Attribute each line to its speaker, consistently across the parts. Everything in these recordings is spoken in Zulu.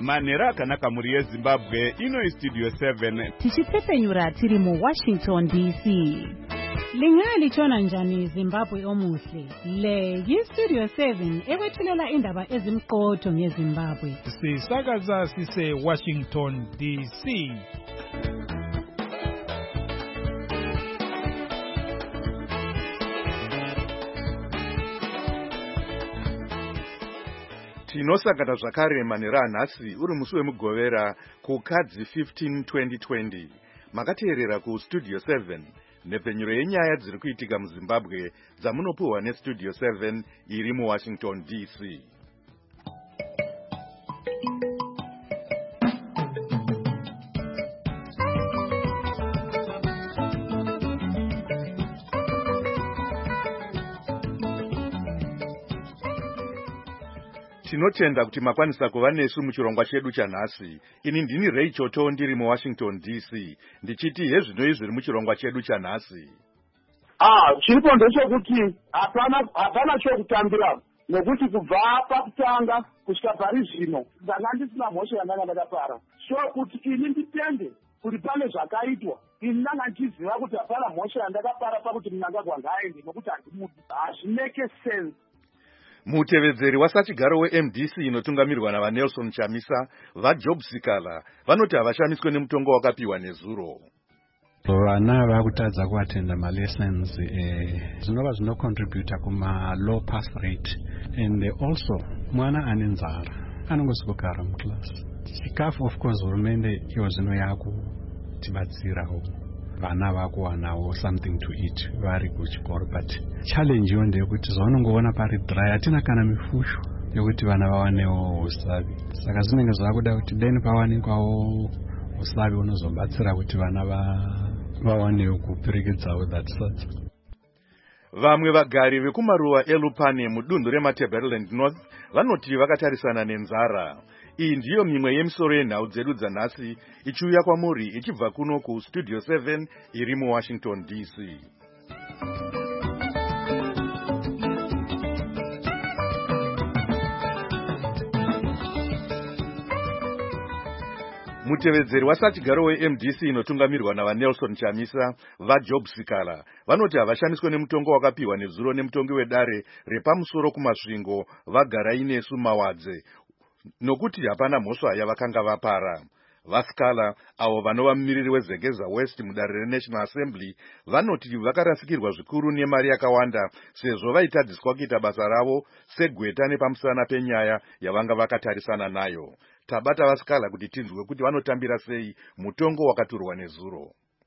Speaker 1: Manera akanaka muri yeZimbabwe ino Studio 7
Speaker 2: tichipfepenyura tiri muWashington DC. Lingalitshona njani Zimbabwe omuhle? Le yiStudio 7 ekwethulela indaba ezimqotho ngeZimbabwe.
Speaker 3: Sisakaza sise Washington DC.
Speaker 4: Tinosangana zvakare manera nhasi uri musi wemugovera kukadzi 15 2020. Makateerera ku Studio 7 nepfenyuro yenyaya dziri kuitika muZimbabwe dzamunopuhwa neStudio 7 iri muWashington DC. Tinotenda kuti makwanisa kuva nesu muchirongwa chedu chanhasi. Ini ndini Ray Choto ndiri muWashington DC. Ndichiti hezvino zviri muchirongwa chedu chanhasi.
Speaker 5: Chiripo ndechekuti hapana chokutambira nekuti kubva pakutanga kusvika pari zvino ndanga ndisina mhosva yandanga ndakapara. So kuti ini nditende kuti pane zvakaitwa, ini ndanga ndichiziva kuti hapana mhosva yandakapara pakuti Mnangagwa ngaaende nokuti handimudi. Hazvimeke sense.
Speaker 4: Mutevedzeri wasachigaro weMDC inotungamirwa navaNelson Chamisa, vaJob Sikala, vanoti havashamiswe nemutongo wakapiwa nezuro.
Speaker 6: Vana vakutadza kuatenda malessons zvinova zvinocontributa kuma low pass rate, and also mwana ane nzara anongozogara muclass. Chikafu of course hurumende iwo zvino yakutibatsirawo vana vakuwanawo something to eat vari kuchikoro, but challenge yo ndeyekuti zvaunongoona pari dry, hatina kana mifusho yokuti vana vawanewo usavi. Saka zvinenge zvakuda kuti then pawanikwawo usavi unozobatsira kuti vana vawanewo kuperekedzawo that sort.
Speaker 4: Vamwe vagari vekumaruwa eLupane mudunhu reMatabeleland North vanoti vakatarisana nenzara. Iyi ndiyo mimwe yemisoro yenhau dzedu dzanhasi ichiuya kwamuri ichibva kuno kuStudio 7 iri muWashington DC. Mutevedzeri wasachigaro weMDC inotungamirwa navaNelson Chamisa, vaJob Sikala, vanoti havashamiswe nemutongo wakapiwa nezuro nemutongi wedare repamusoro kumasvingo vagara inesu mawadze, nokuti hapana mhosva yavakanga vapara. Vasikala, avo vanova mumiriri weZegeza West mudare reNational Assembly, vanoti vakarasikirwa zvikuru nemari yakawanda sezvo vaitadziswa kuita basa ravo segweta nepamusana penyaya yavanga vakatarisana nayo. Tabata Vasikala kuti tinzwe kuti vanotambira sei mutongo wakaturwa nezuro.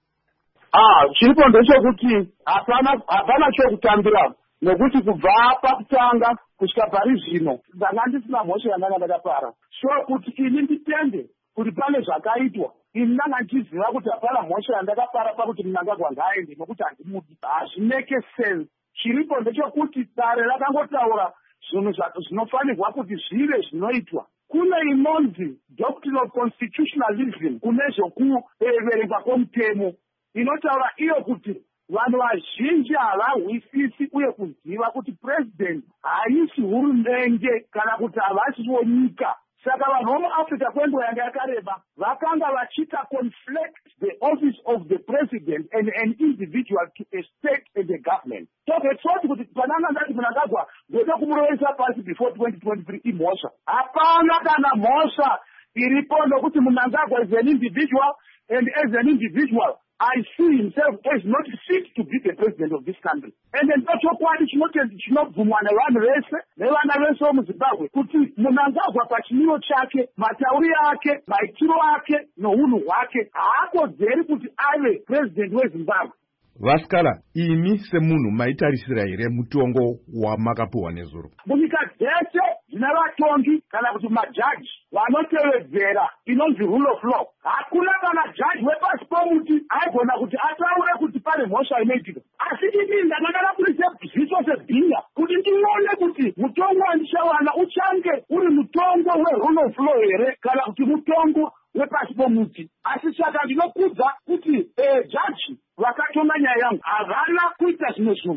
Speaker 5: Chiripo ndechekuti hapana chokutambira nekuti kubva pakutanga kusvika pari zvino ndanga ndisina mhosva yandanga ndakapara. So kuti ini nditende kuti pane zvakaitwa, ini ndanga ndichiziva kuti hapana mhosva yandakapara pakuti Mnangagwa ngaaende nokuti handimudi. Hazvimeke sense. Chiripo ndechekuti dare rakangotaura zvinhu zvinofanirwa kuti zvive zvinoitwa. Kune inonzi Doctrine of Constitutionalism kune zvokuverengwa kwomutemo inotaura iyo kuti vanhu vazhinji havarwisisi uye kuziva kuti president haisi hurumende kana kuti havasiwo nyika. Saka vanhu vomuAfrica kwenguva yanga yakareba vakanga vachiita conflict the office of the president and an individual to a state and a government. Toketsoti kuti pananga ndati Mnangagwa ndode kumurovesa pasi before 2023 imhosva. Hapana kana mhosva iripo nokuti Mnangagwa is an individual, and as an individual I see himself as not fit to be the president of this country. And then chokwadi chinobvumwa nevanhu vese nevana vese vomuZimbabwe kuti Mnangagwa pachimiro chake, matauriro ake, maitiro ake nounhu hwake haakodzeri kuti ave president weZimbabwe.
Speaker 4: Vasikala, imi semunhu maitarisira here mutongo wamakapuhwa nezuro?
Speaker 5: Munyika dzese dzina vatongi kana kuti majaji vanotevedzera inonzi rule of law. Hakuna kana jaji wepasi pomuti aigona kuti ataure kuti pane mhosva inoitika. Asi ini ndakada kuisa ziso sebhinya kuti ndione kuti mutongo wandichawana uchange uri mutongo werule of law here kana kuti mutongo wepasi pomuti. Asi saka ndinokudza kuti jaji vakatonga nyaya yangu havana kuita zvimwe zvinhu, asi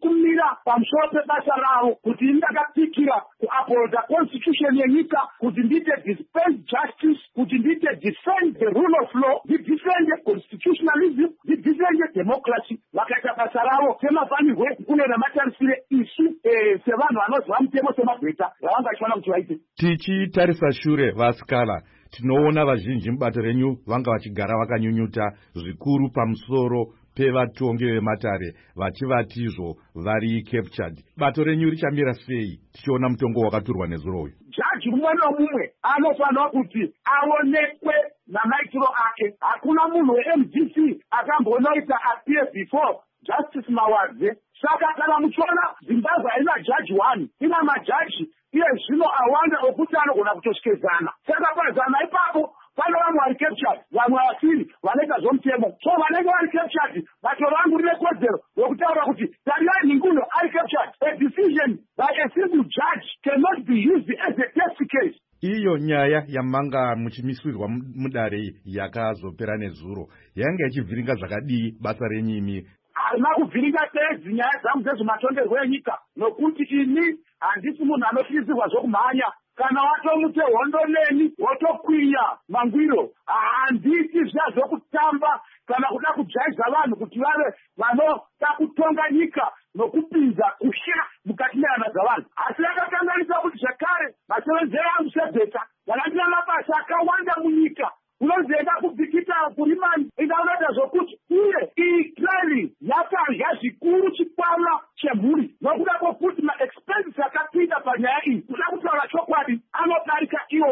Speaker 5: kumira pamusoro pebasa ravo kuti ndakapikira kuupholda constitution yenyika, kuti ndite dispense justice, kuti ndite defend the rule of law, ndidefend constitutionalism, ndidefend democracy. Vakaita basa ravo semafanirwe kunena matarisire isu sevanhu vanoziva mutemo semagweta vavangachiona kuti vaite.
Speaker 4: Tichitarisa shure vasikala, tinoona vazhinji mubato renyu vanga vachigara vakanyunyuta zvikuru pamusoro pevatongi vematare vachivatizvo vari captured. Bato renyu richamira sei tichiona mutongo wakaturwa nezuro uyu?
Speaker 5: Jaji mumwe nomumwe anofanira kuti aonekwe namaitiro ake. Hakuna munhu weMDC akambonoita appear before Justice Mawadze. Saka kana muchiona Zimbabwe haina jaji 1, ina majaji iye zvino awanda okuti anogona kutoshikezana. Saka pazana ipapo pane vamwe vari captured, vamwe vasiri vanoita zvomutemo. So vanenge vari captured bato vangu rine kodzero yokutaura kuti tarirai Ninguno ari captured. A decision by a single judge cannot be used as a test case.
Speaker 4: Iyo nyaya yamanga muchimiswirwa mudare yakazopera nezuro yanga ichivhiringa zvakadii basa renyimi?
Speaker 5: Harina kuvhiringa tedzi nyaya dzangu dzezvematongerwo enyika, nokuti ini handisi munhu anotyisirwa zvokumhanya. Kana watomute hondo neni wotokwinya mangwiro, handiti zviya zvokutamba kana kuda kujaidza vanhu kuti vave vanoda kutonga nyika nokupinza kusha mukati mehana dzavanhu. Asi yakakanganisa kuti zvakare masevenzero angu sebheta vakandina mabasa akawanda munyika. Unozoenda kubhikita kurimani ingaonoita zvokuti uye itrailing yakarya zvikuru chikwama chemhuri nokuda kwokuti maexpenses akapinda panyaya iyi. Kuda kutaura chokwadi anodarika iwo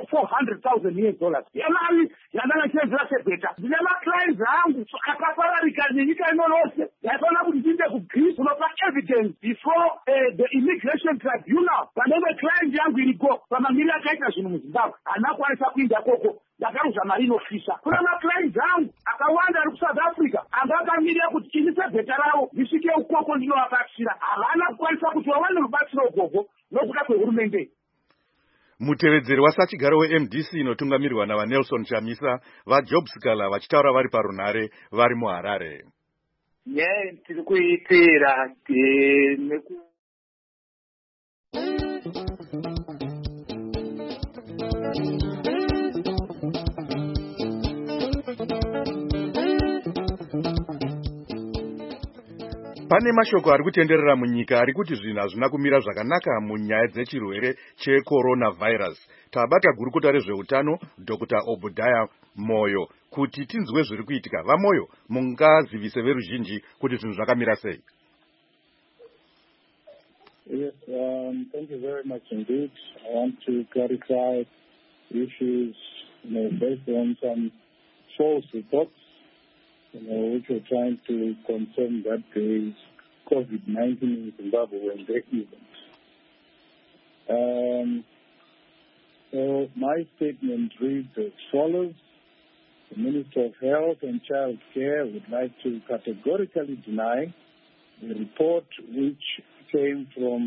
Speaker 5: $400,000 yemari yandanga ndichenzera sebheta. Ndine maclients angu akapararika nenyika ino yose. Yaifanira kuti ndiende kuGreece kunopa evidence before the immigration tribunal. Panenge client yangu iriko pamamiri akaita zvinhu muZimbabwe hanakwanisa kuinda koko. Ndakaruza mari inofisa. Kuna maclients angu akawanda ari kuSouth Africa anga akamirira kuti ini sebheta ravo ndisvike ukoko ndinovabatsira. Havana kukwanisa kuti vawane rubatsiro ukoko nokuda kwehurumende.
Speaker 4: Mutevedzeri wasachigaro weMDC inotungamirirwa navaNelson Chamisa, vaJob Sikala vachitaura vari parunhare vari muHarare.
Speaker 5: Nyaya tiri kuitira
Speaker 4: Pane mashoko ari kutenderera munyika ari kuti zvinhu hazvina kumira zvakanaka munyaya dzechirwere checoronavirus. Tabata gurukota rezveutano Dr. Obudaya Moyo kuti tinzwe zviri kuitika. VaMoyo, mungazivise veruzhinji kuti zvinhu zvakamira sei?
Speaker 7: Yes, thank you very much indeed. I want to clarify issues based on some false reports which are trying to confirm that there is COVID-19 in Zimbabwe when there isn't. So my statement reads as follows. The Minister of Health and Child Care would like to categorically deny the report which came from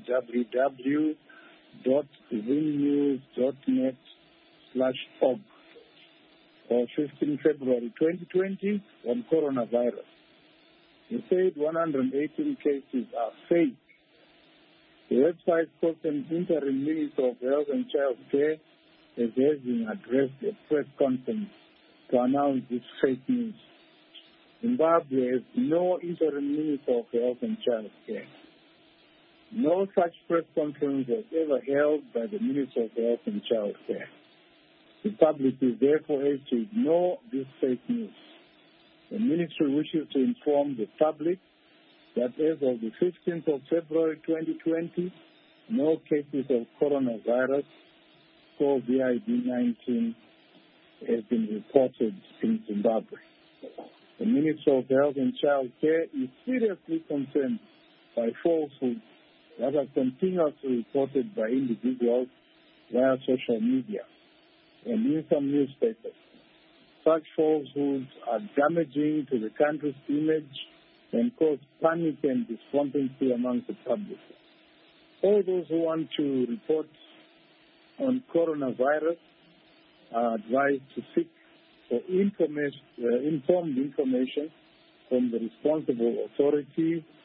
Speaker 7: www.zimnews.net/org of 15 February 2020 on coronavirus. They said 118 cases are fake. The website quotes an interim Minister of Health and Child Care as having addressed a press conference to announce this fake news. Zimbabwe has no interim Minister of Health and Child Care. No such press conference was ever held by the Minister of Health and Child Care. The public is therefore asked to ignore this fake news. The ministry wishes to inform the public that as of the 15th of February 2020, no cases of coronavirus, COVID-19, have been reported in Zimbabwe. The Ministry of Health and Child Care is seriously concerned by falsehoods that are continuously reported by individuals via social media and in some newspapers. Such falsehoods are damaging to the country's image and cause panic and despondency among the public. All those who want to report on coronavirus are advised to seek for informed information from the responsible authorities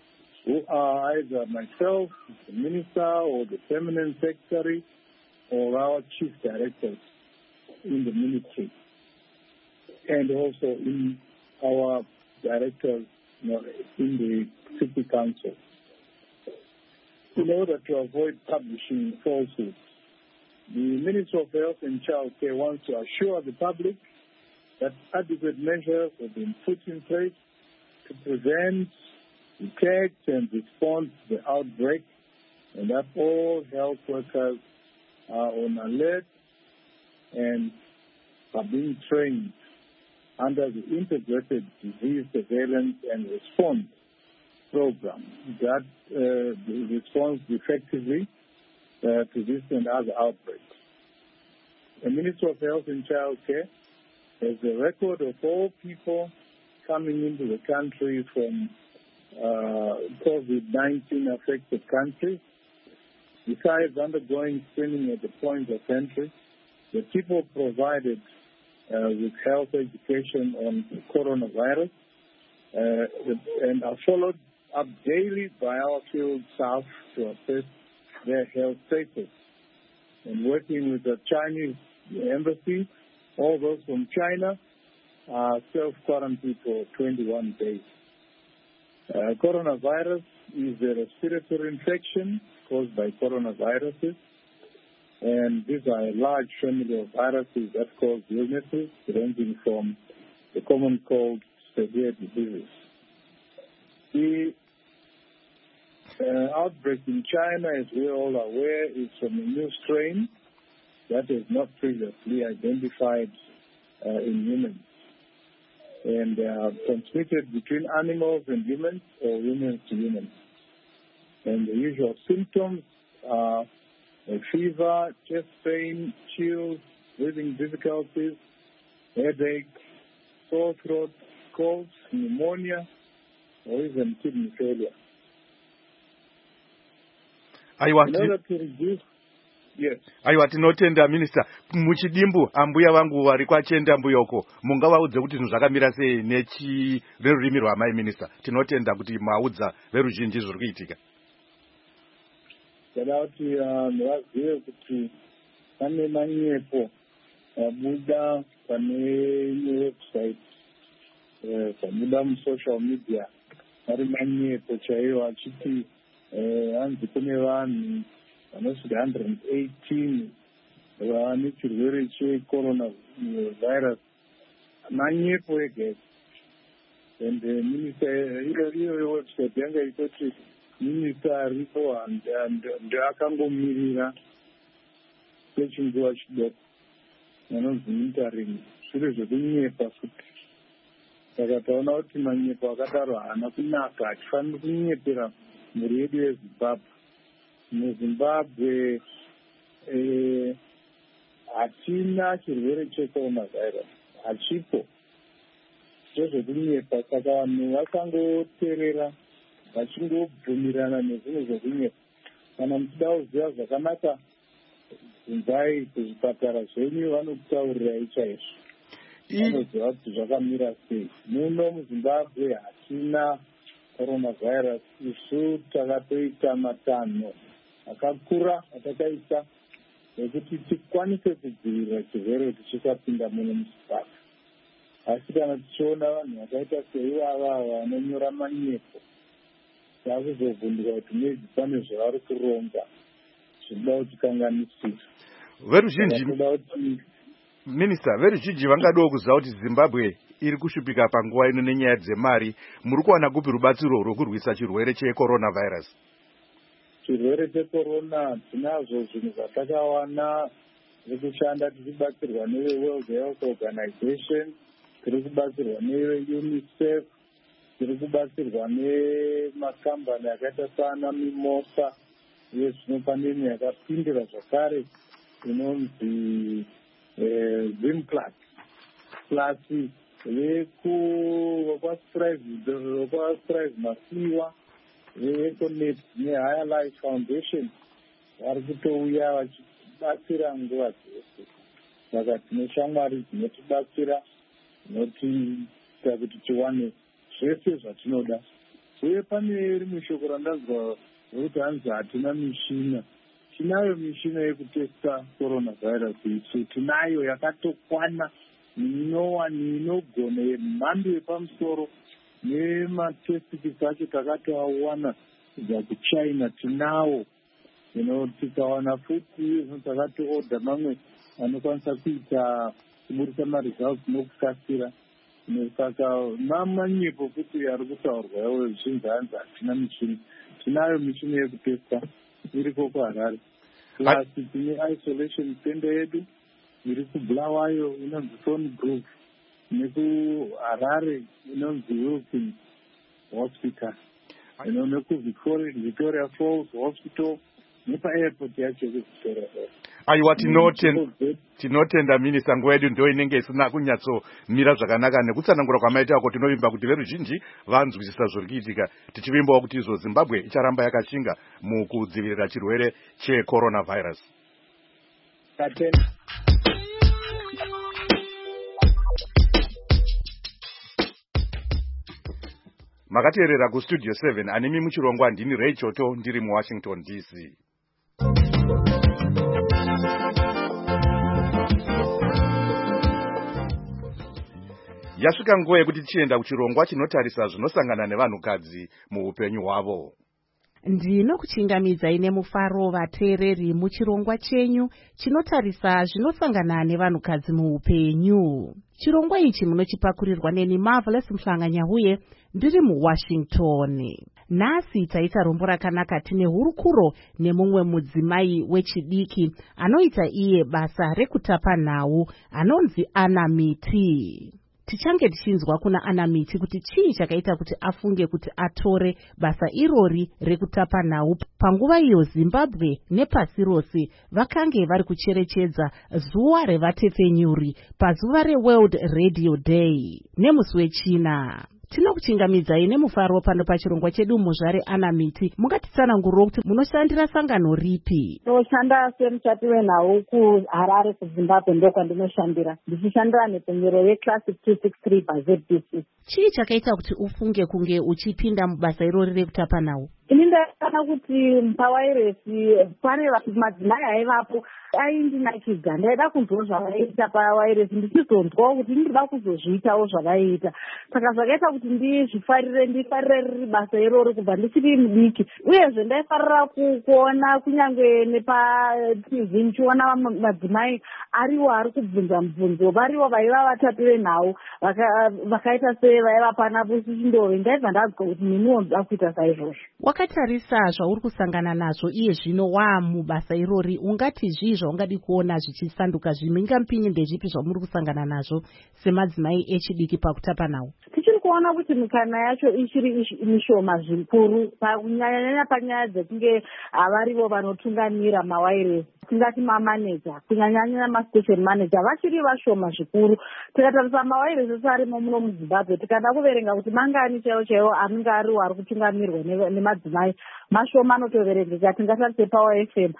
Speaker 7: who are either myself, the minister, or the permanent secretary, or our chief directors in the ministry, and also in our directors in the city council. In order to avoid publishing falsehoods, the Ministry of Health and Child Care wants to assure the public that adequate measures have been put in place to prevent, detect, and respond to the outbreak, and that all health workers are on alert and are being trained under the Integrated Disease Surveillance and Response Program that responds effectively to this and other outbreaks. The Ministry of Health and Child Care has a record of all people coming into the country from COVID-19 affected countries. Besides undergoing screening at the point of entry, the people provided with health education on coronavirus and are followed up daily by our field staff to assess their health status. And working with the Chinese embassy, all those from China are self-quarantined for 21 days. Coronavirus is a respiratory infection caused by coronaviruses, and these are a large family of viruses that cause illnesses ranging from the common cold to severe diseases. The outbreak in China, as we're all aware, is from a new strain that is not previously identified in humans, and transmitted between animals and humans or humans to humans. And the usual symptoms are a fever, chest pain, chills, breathing difficulties, headache, sore throat, colds, pneumonia, or even kidney failure.
Speaker 4: Aiwa, tinotenda Minister. Muchidimbu ambuya vangu vari kwachenda mbuyoko, mungavaudze kuti zvinhu zvakamira sei nerurimi rwamai Minister. Tinotenda kuti maudza veruzhinji zviri kuitika.
Speaker 7: Ndada kuti vazive kuti pane manyepo abuda pane website, pabuda musocial media, ari manyepo chaiwo achiti hanzi kune vanhu vanosvika 118 vane chirwere checoronavirus, manyepo ega. And minister iyo website yanga itoti minister aripo ndoakangomirira kwechinguva chidoko anonzi interim, zviro zvekunyepa futi. Saka taona kuti manyepo akadaro haana kunaka, hatifaniri kunyepera mhuri yedu yeZimbabwe. MuZimbabwe hatina chirwere checoronavirus, hachipo. Zvozvekunyepa, saka vanhu vakangoteerera vachingobvumirana nezvinhu zvekunyepa. Kana muchida kuziva zvakanaka, bvunzai kuzvipatara zvenyu, vanokutaurirai chaizvo. Vanoziva kuti zvakamira sei. Muno muZimbabwe hatina coronavirus. Isu takatoita matanho akakura atakaita ekuti tikwanise kudzivirira chirwere chisapinda muno muZimbabwe. Asi kana tichiona vanhu vakaita seivava vanonyora manyepo, takuzovhunduka kuti maybe pane zvavari kuronga zvinoda kuti kanganisira.
Speaker 4: Minister, veruzhinji vangadawo kuziva kuti Zimbabwe iri kushupika panguva ino nenyaya dzemari. Muri kuwana kupi rubatsiro rwokurwisa chirwere checoronavirus?
Speaker 7: Chirwere checorona tinazvo zvinhu zvatakawana zvekushanda tichibatsirwa neWorld Health Organization, tiri kubatsirwa neUNICEF, tiri kubatsirwa nemakambani akaita sana Mimosa, uye zvino pane imwe yakapindira zvakare inonzi Zimclass vekwaStrive Masiwa, veEconet neHigher Life Foundation vari kutouya vachibatsira nguva dzose. Saka tine shamwari dzinotibatsira, dzinotiita kuti tiwane zvese zvatinoda uye pane rimwe shoko randanzwa rokuti hanzi hatina mishina. Tinayo mishina yekutesta coronavirus isu, tinayo yakatokwana inogona yemhando yepamusoro nematestikisi acho takatoawana kubva kuchina tinawo. Tikawana futi takatooda mamwe anokwanisa kuita kuburisa maresults nokukasira. Saka mamanyepo futi ari kutaurwa yawo zvinhu hanzi hatina mishini. Tinayo mishini yekutesta iriko kuHarare. Plus tine isolation center yedu iri kuBulawayo inonzi Phone Group, nekuHarare inonzi Wilson Hospital, nekuVictoria Falls Hospital, nepa-airport yacho kuVictoria Falls.
Speaker 4: Aiwa, tinotenda minista, nguva yedu ndo inenge isina kunyatsomira zvakanaka nekutsanangura kwamaita ako. Tinovimba kuti veruzhinji vanzwisisa zviri kuitika, tichivimbawo kuti izvo Zimbabwe icharamba yakashinga mukudzivirira chirwere checoronavirus. Makateerera kustudio 7 anemi muchirongwa. Ndini Ray Choto ndiri muWashington DC. Yasvika nguva yekuti tichienda kuchirongwa chinotarisa zvinosangana nevanhukadzi muupenyu hwavo.
Speaker 2: Ndinokuchingamidzai nemufaro vateereri muchirongwa chenyu chinotarisa zvinosangana nevanhukadzi muupenyu. Chirongwa ichi munochipakurirwa neni Marvelous Mhlanganyahuye ndiri muWashington. Nhasi taita rombo rakanaka. Tine hurukuro nemumwe mudzimai wechidiki anoita iye basa rekutapa nhau anonzi Anamiti. Tichange tichinzwa kuna Anamiti kuti chii chakaita kuti afunge kuti atore basa irori rekutapa nhau panguva iyo Zimbabwe nepasi rose vakange vari kucherechedza zuva revatepfenyuri pazuva reWorld Radio Day nemusi wechina. Tinokuchingamidzai nemufaro pano pachirongwa chedu muzvare Anamiti. Mungatitsanangurira kuti munoshandira sangano ripi?
Speaker 8: Ndinoshanda semuchapi wenhau kuHarare kuZimbabwe, ndokwandinoshandira ndichishandira nepfenyuro yeClassic 263 paZBC.
Speaker 2: Chii chakaita kuti ufunge kunge uchipinda mubasa irori rekutapa nhau?
Speaker 8: Ini ndaona kuti pawairesi pane madzimai aivapo aindinakidza. Ndaida kunzwa zvavaiita pawairesi ndichizonzwawo kuti ndinoda kuzozviitawo zvavaiita. Saka zvakaita kuti ndifarire riri basa irori kubva ndichiri mudiki. Uyezve ndaifarira kuona kunyange nepaTV ndichiona madzimai ariwo ari kubvunza mubvunzo, variwo vaiva vatapi venhau vakaita sevaiva panapo sichindove. Ndaibva ndazwa kuti neniwo ndoda kuita saizvozvo.
Speaker 2: Wakatarisa zvauri kusangana nazvo iye zvino mubasa irori, ungati zvii zvaungadi kuona zvichisanduka zvimingampinyi ndezvipi zvamuri kusangana nazvo semadzimai echidiki pakutapa nhau?
Speaker 8: Tichiri kuona kuti mikana yacho ichiri mishoma zvikuru kunyanya panyaya dzekunge varivo vanotungamira mawairesi, tingati mamaneja, kunyanya maStation manager vachiri vashoma zvikuru. Tikatarisa mawairesi ese arimo muno muZimbabwe, tikada kuverenga kuti mangani chaiwo anenge ariwo ari kutungamirwa nemadzimai mashoma anotoverengeka. Tingatarise Power FM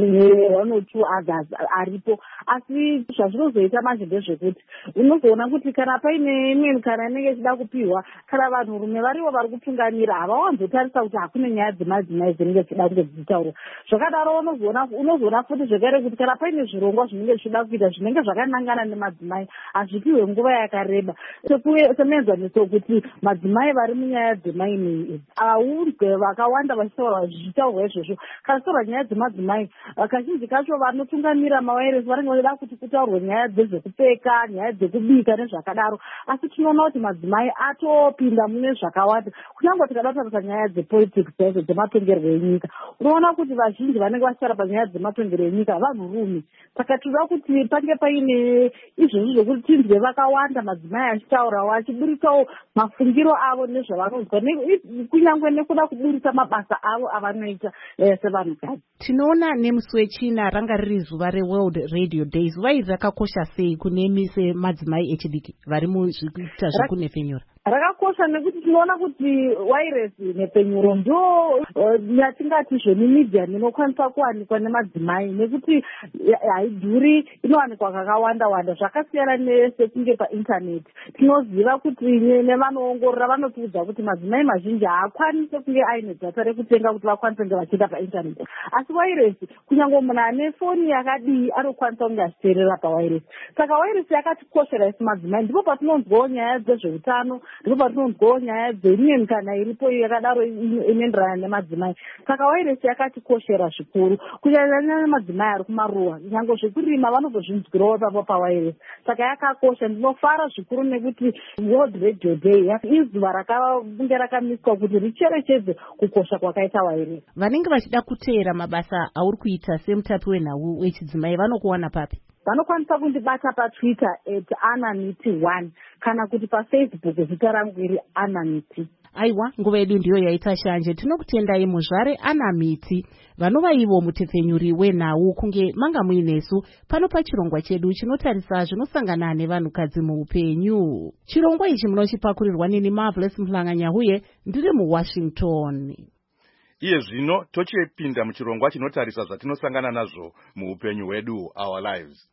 Speaker 8: 102 August aripo, asi zvazvinozoita manje ndezvekuti unozoona kuti kana paine imwe mikana inenge ichida kupiwa, kana vanhurume variwo vari kutungamira havawanzotarisa kuti hakune nyaya dzemadzimai dzinenge dzichida kunge dzichitaurwa. Zvakadaro unozoona futi zvekare kuti kana paine zvirongwa zvinenge zvichida kuita zvinenge zvakanangana nemadzimai hazvipiwe nguva yakareba. Semenzaniso kuti madzimai vari munyaya dzemaini aunzwe vakawanda vachitaurwa zvichitaurwa izvozvo. Kana taura nyaya dzemadzimai, kazhinji kacho vanotungamira mawairesi vanenge vachida kuti kutaurwe nyaya dzezvekupfeka, nyaya dzekubika nezvakadaro, asi tinoona kuti madzimai atopinda mune zvakawanda. Kunyange tikada kutarisa nyaya dzepolitics chaidzo dzematongerwo enyika, unoona kuti vazhinji vanenge vachitaura panyaya dzematongerwo enyika vanhurume. Saka tinoda kuti pange paine izvozvo zvokuti tinzwe vakawanda madzimai achitaurawo achiburisawo mafungiro avo nezvavanonzwa, kunyange nekuda kuburisa mabasa avo avanoita sevanhukadzi.
Speaker 2: Tinoona nemusi wechina ranga riri zuva reWorld Radio Day. Zuva iri rakakosha sei kunemi semadzimai echidiki vari muzvikuita zvekunefenyura?
Speaker 8: Rakakosha nekuti tinoona kuti wairesi nepenyuro ndo yatingati zvemimedia inokwanisa kuwanikwa nemadzimai nekuti haidhuri, inowanikwa kakawanda zvakasiyana nesekunge paintaneti. Tinoziva kuti nevanoongorora vanotiudza kuti madzimai mazhinji haakwanise kunge aine data rekutenga kuti vakwanise kunge vachienda paintaneti, asi wairesi kunyange munhu ane foni yakadii anokwanisa kunge achiteerera pawairesi. Saka wairesi yakatikoshera isi madzimai. Ndipo patinonzwawo nyaya dzezveutano, ndipo patinonzwawo nyaya dzemimwe mikana iripo yakadaro inoenderana nemadzimai. Saka wairesi yakatikoshera zvikuru kunyanya madzimai ari kumaruwa, nyange zvekurima vanozozvinzwirawo ipapo pawairesi. Saka yakakosha. Ndinofara zvikuru nekuti World Radio Day izuva rakange rakamiswa kuti richerechedze kukosha kwakaita wairesi.
Speaker 2: Vanenge vachida kuteera mabasa auri kuita semutapi wenhau wechidzimai vanokuwana papi?
Speaker 8: Vanokwanisa kundibata paTwitter @anamiti1 kana kuti paFacebook zita rangu iri Anamiti.
Speaker 2: Aiwa, nguva yedu ndiyo yaita shanje. Tinokutendai muzvare Anamiti, vanova ivo mutepfenyuri wenhau kunge manga muinesu pano pachirongwa chedu chinotarisa zvinosangana nevanhukadzi muupenyu. Chirongwa ichi munochipakurirwa neni Marvelous Mhlanga-Nyahuye, ndiri muWashington.
Speaker 4: Iye zvino tochipinda muchirongwa chinotarisa zvatinosangana nazvo muupenyu hwedu, our lives.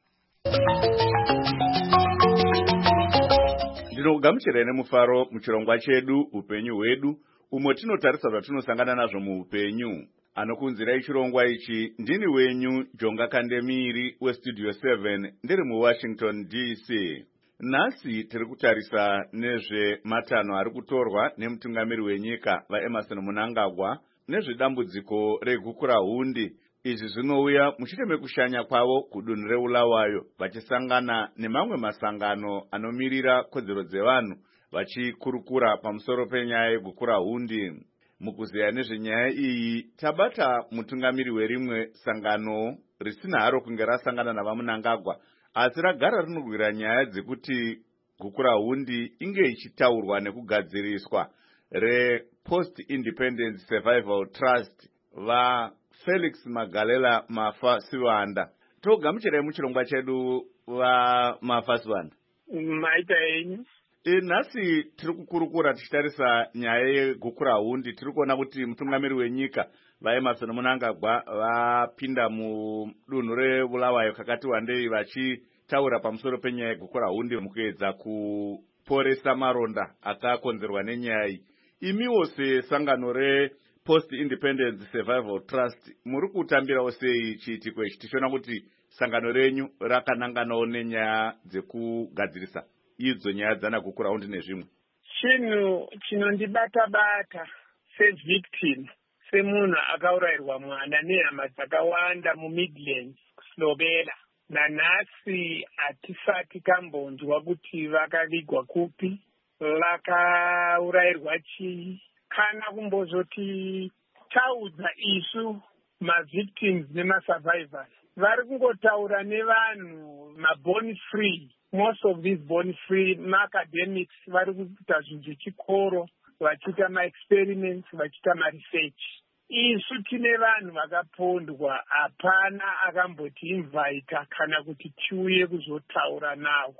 Speaker 4: Ndinokugamuchirai nemufaro muchirongwa chedu upenyu hwedu, umo tinotarisa zvatinosangana nazvo muupenyu. Anokunzirai chirongwa ichi ndini wenyu Jonga Kandemiri weStudio 7 ndiri muWashington DC. Nhasi tiri kutarisa nezvematanho ari kutorwa nemutungamiri wenyika vaEmerson Mnangagwa nezvedambudziko regukurahundi. Izvi zvinouya mushure mekushanya kwavo kudunhu reBulawayo, vachisangana nemamwe masangano anomirira kodzero dzevanhu vachikurukura pamusoro penyaya yegukurahundi. Mukuzeya nezvenyaya iyi tabata mutungamiri werimwe sangano risina haro kunge rasangana navaMnangagwa, asi ragara rinorwira nyaya dzekuti gukurahundi inge ichitaurwa nekugadziriswa, rePost Independence Survival Trust vaFelix Magalela Mafa Sivanda. Togamuchirai muchirongwa chedu vaMafa Sivanda.
Speaker 9: Maita enyu.
Speaker 4: Nhasi tiri kukurukura tichitarisa nyaya yegukurahundi. Tiri kuona kuti mutungamiri wenyika vaEmerson Mnangagwa vapinda mudunhu reBulawayo kakati wandei vachitaura pamusoro penyaya yegukurahundi mukuedza kuporesa maronda akakonzerwa nenyaya iyi. Imiwo sesangano rePost Independence Survival Trust muri kutambirawo sei chiitiko ichi, tichiona kuti sangano renyu rakananganawo nenyaya dzekugadzirisa idzo nyaya dzanagukurahundi nezvimwe?
Speaker 9: Chinhu chinondibata-bata sevictim, semunhu akaurayirwa mwana nehama dzakawanda muMidlands kuSlovela. Nanhasi hatisati tambonzwa kuti vakavigwa kupi, vakaurayirwa chii, kana kumbozoti taudza isu mavictims nemasurvivors. Vari kungotaura nevanhu maborn free. Most of these born free maacademics vari kuita zvinhu zvechikoro, vachiita maexperiments, vachiita maresearch. Isu tine vanhu vakapondwa, hapana akamboti invita kana kuti tiuye kuzotaura navo.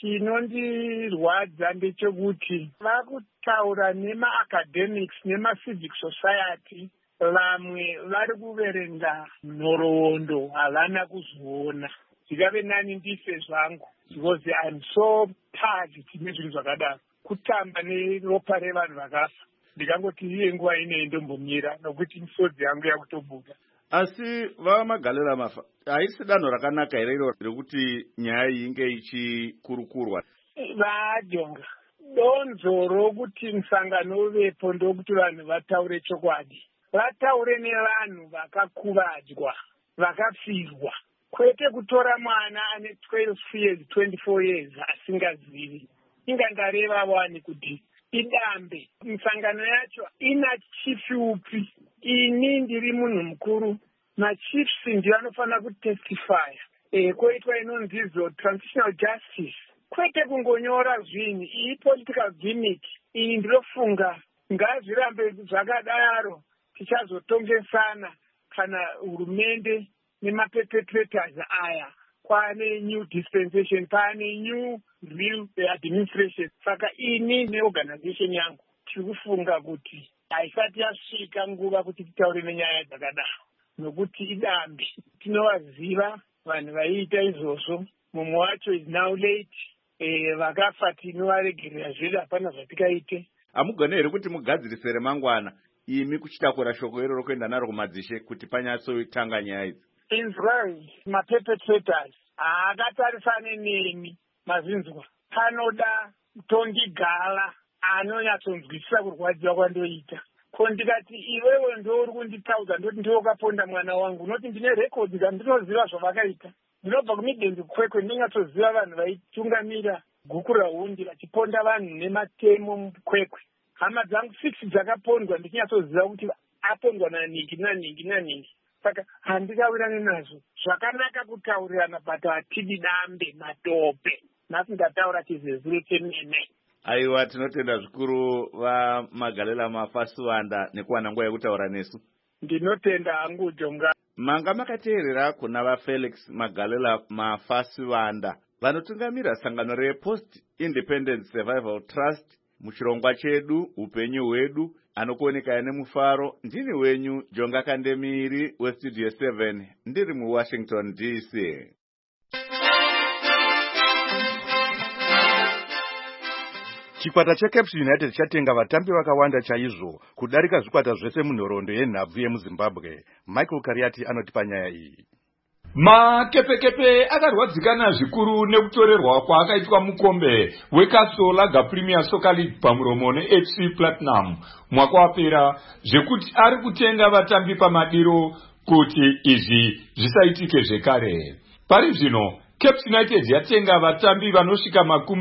Speaker 9: Chinondirwadza ndechekuti vakutaura nemaacademics nemacivil society, vamwe vari kuverenga nhoroondo havana kuzoona. Zvingave nani ndife zvangu, because I'm so tired nezvinhu zvakadaro, kutamba neropa revanhu vakafa. Ndikangoti iye nguva ine ndombomira nokuti misodzi yangu yakutobuda.
Speaker 4: Asi vaMagalela Mafa, haisi danho rakanaka here iro rekuti nyaya iyi inge ichikurukurwa?
Speaker 9: Vajonga, donzo rokuti musangano uvepo ndokuti vanhu vataure chokwadi. Vataure nevanhu vakakuvadzwa, vakafirwa. Kwete kutora mwana ane 12 years, 24 years asingazivi. Ingandareva wani kuti idambe. Misangano yacho ina chief upi. Ini ndiri munhu mukuru. Machiefs ndiyo anofanira kutestifya. Koitwa inonzizo transitional justice. Kwete kungonyora zvinhu. Iyi political gimmick. Iyi ndirofunga ngazvirambe zvakadaro. Tichazotongesana kana hurumende nemaperpetrators aya kwane new dispensation, kwane new real administration. Saka ini neorganization yangu tiri kufunga kuti haisati yasvika nguva kuti titaure nenyaya dzakadaro, nokuti idambi. Tinovaziva vanhu vaiita izvozvo, mumwe wacho is now late. Vakafa tinovaregerera zvedu, hapana zvatikaite.
Speaker 1: Hamugone here kuti mugadzirise remangwana imi kuchitakura shoko iroro kuenda naro kumadzishe kuti panyatsoitanga nyaya idzi?
Speaker 9: Inzwai, maperpetrators haakatarisane nemi mazinzwa. Panoda tondigala anonyatsonzwisisa kurwadziwa kwandoita. Ko ndikati iwewe ndouri kunditaudza ndoti ndokaponda mwana wangu, noti ndine rekodzi dzandinoziva zvavakaita. Ndinobva kuMidland Kwekwe, ndinonyatsoziva vanhu vaitungamira guku rahundi vachiponda vanhu nematemo muKwekwe. Hama dzangu 6 dzakapondwa, ndichinyatsoziva kuti apondwa naningi. Saka handikawirane nazvo. Zvakanaka kutaurirana, but hatidi dambe matope. Nhasi ndataura chizezuro chemene.
Speaker 1: Aiwa, tinotenda zvikuru vaMagalela Mafasiwanda nekuwana nguva yekutaura nesu.
Speaker 9: Ndinotenda hangu Jonga.
Speaker 1: Manga makateerera kuna vaFelix Magalela Mafasiwanda vanotungamira sangano rePost Independent Survival Trust muchirongwa chedu upenyu hwedu. Anokuoneka nemufaro, ndini wenyu Jonga Kandemiri weStudio 7 ndiri muWashington DC.
Speaker 4: Chikwata cheCaps United chatenga vatambi vakawanda chaizvo kudarika zvikwata zvese munhoroondo yenhabvu yemuZimbabwe. Michael Kariati anotipa nyaya iyi.
Speaker 10: Makepekepe akarwadzikana zvikuru nekutorerwa kwaakaitwa mukombe weKasola Premier Soccer League pamuromo neFC Platinum mwaka wapera, zvekuti ari kutenga vatambi pamadiro kuti izvi zvisaitike zvekare. Pari zvino Caps United yatenga vatambi vanosvika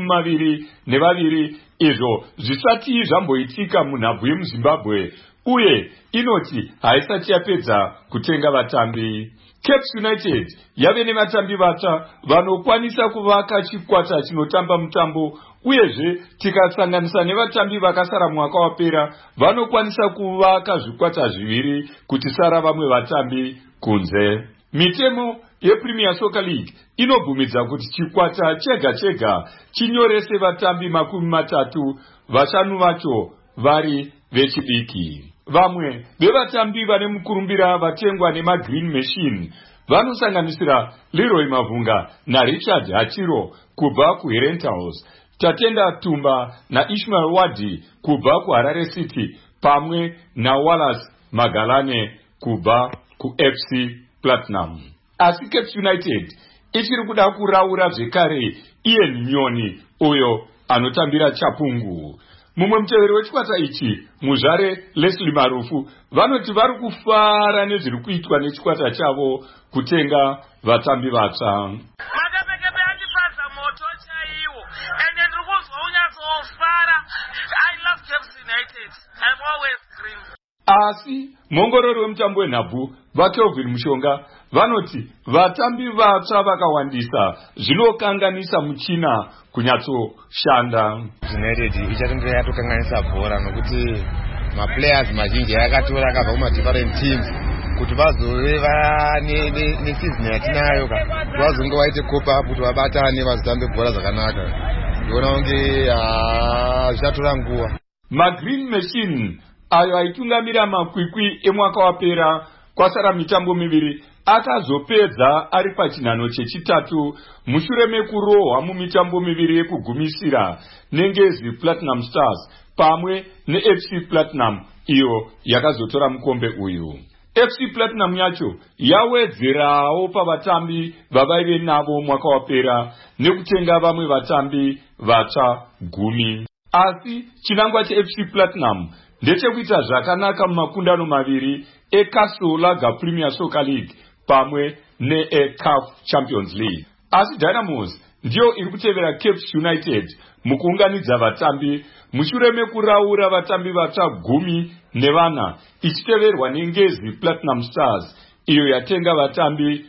Speaker 10: 22, izvo zvisati zvamboitika munhabvu yemuZimbabwe, uye inoti haisati yapedza kutenga vatambi. Caps United yave nevatambi vatsva vanokwanisa kuvaka chikwata chinotamba mutambo, uyezve tikasanganisa nevatambi vakasara mwaka wapera vanokwanisa kuvaka zvikwata zviviri kuti sara vamwe vatambi kunze. Mitemo yePremier Soccer League inobvumidza kuti chikwata chega chega chinyorese vatambi 30, vashanu vacho vari vechidiki. Vamwe vevatambi vane mukurumbira vatengwa nemaGreen Machine vanosanganisira Leroy Mavunga naRichard Hachiro kubva kuHerentals, Tatenda Tumba naIshmael Wadi kubva kuHarare City, pamwe naWallace Magalane kubva kuFC Platinum. Asi Caps United ichiri kuda kuraura zvekare Ian Nyoni, uyo anotambira Chapungu. Mumwe muteveri wechikwata ichi, muzvare Leslie Marufu, vanoti vari kufara nezviri kuitwa nechikwata chavo kutenga vatambi vatsva.
Speaker 11: Makepekepe andipaza moto chaiwo, ende ndiri kuzwa unyatsofara. I love Caps United. I'm always green.
Speaker 10: Asi mongorori wemutambo wenhabvu vaKelvin Mushonga vanoti vatambi vatsva vakawandisa zvinokanganisa muchina kunyatsoshanda.
Speaker 12: United ichatendera yatokanganisa bhora nokuti maplayers mazhinji yakatora akabva kuma-different teams kuti vazove neseason yatinayo vazonge vaite copa up kuti vabatane vazotambe bhora zvakanaka. Ndiona kunge zvichatora nguva.
Speaker 10: maGreen Machine ayo aitungamira makwikwi emwaka wapera kwasara mitambo 2 akazopedza ari pachinhano chechitatu mushure mekurohwa mumitambo 2 yekugumisira neNgezi Platinum Stars pamwe neFC Platinum iyo yakazotora mukombe uyu. FC Platinum yacho yawedzerawo pavatambi vavaive navo mwaka wapera nekutenga vamwe vatambi vatsva 10. Asi chinangwa cheFC Platinum ndechekuita zvakanaka mumakundano 2 eKasola Premier Soccer League pamwe neCAF Champions League. Asi Dynamos ndiyo iri kutevera Caps United mukuunganidza vatambi mushure mekuraura vatambi vatsva 14 ichiteverwa neNgezi Platinum Stars iyo yatenga vatambi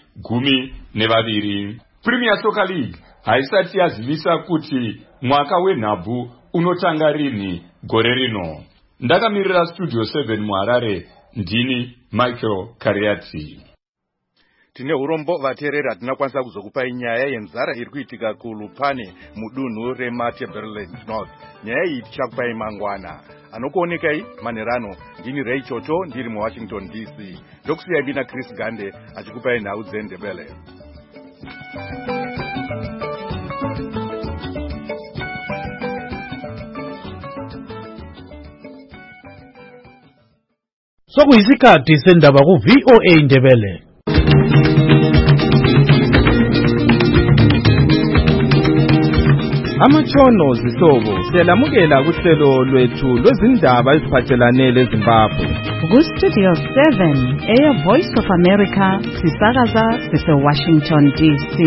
Speaker 10: 12. Premier Soccer League haisati yazivisa kuti mwaka wenhabvu unotanga rini gore rino. Ndakamirira Studio 7 muHarare, ndini Michael Kariati.
Speaker 4: tine urombo vateereri hatinakwanisa kuzokupai nyaya yenzara iri kuitika kuLupane mudunhu reMatabeleland North. Nyaya iyi tichakupai mangwana. Anokuonekai Manerano, ndini Ray Choto, ndiri muWashington DC. Ndokusiyai bina Chris Gande achikupai nhau dzeNdebele.
Speaker 3: Sokuyisikhathi sendaba ku-VOA Ndebele. Amatshono zihlobo siyalamukela kuhlelo lwethu lwezindaba eziphathelane leZimbabwe.
Speaker 2: Ku-Studio 7 eyeVoice of America sisakaza sise-Washington DC.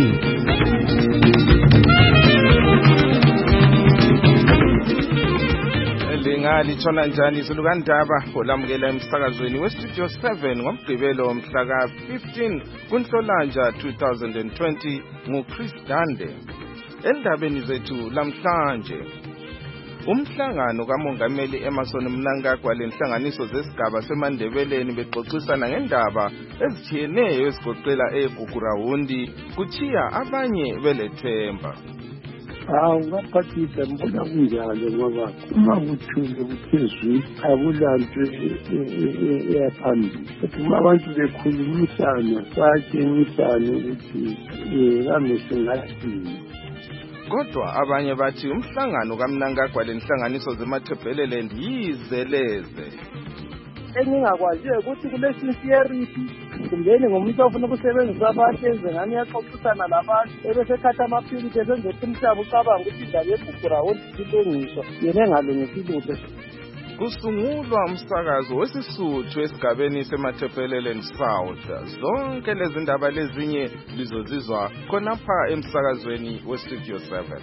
Speaker 13: Litshona njani izulukandaba olamukela emsakazweni weStudio 7 ngomgqibelo mhla ka-15 kuNhlolanja 2020 nguChris Dande. Endabeni zethu lamhlanje, umhlangano kaMongameli Emmerson Mnangagwa lenhlanganiso zesigaba seMandebeleni bexoxisana ngendaba ezitshiyeneyo ezigoqela eGugurawundi kuchiya abanye belethemba.
Speaker 14: Ungaphathisa mbona kunjalo ngoba uma kuthule kuphezulu akulanto eyaphambili. Uma abantu bekhulumisana batshengisane ukuthi kambe singathini.
Speaker 13: Kodwa abanye bathi umhlangano kaMnangagwa lenhlanganiso zeMatabeleland yizeleze.
Speaker 15: Engingakwaziyo ukuthi kule sincerity kumbeni ngomuntu ofuna ukusebenzisa abantu ngani yaxoxisana labantu ebesekhatha amaphilisi esenze umhlaba ucabanga ukuthi indaba yeGugurawundi ilungiswa yena engalungisi lutho.
Speaker 13: Kusungulwa umsakazo wesisuthu esigabeni seMatabeleland South. Zonke lezi ndaba lezinye lizozizwa khonapha emsakazweni weStudio 7.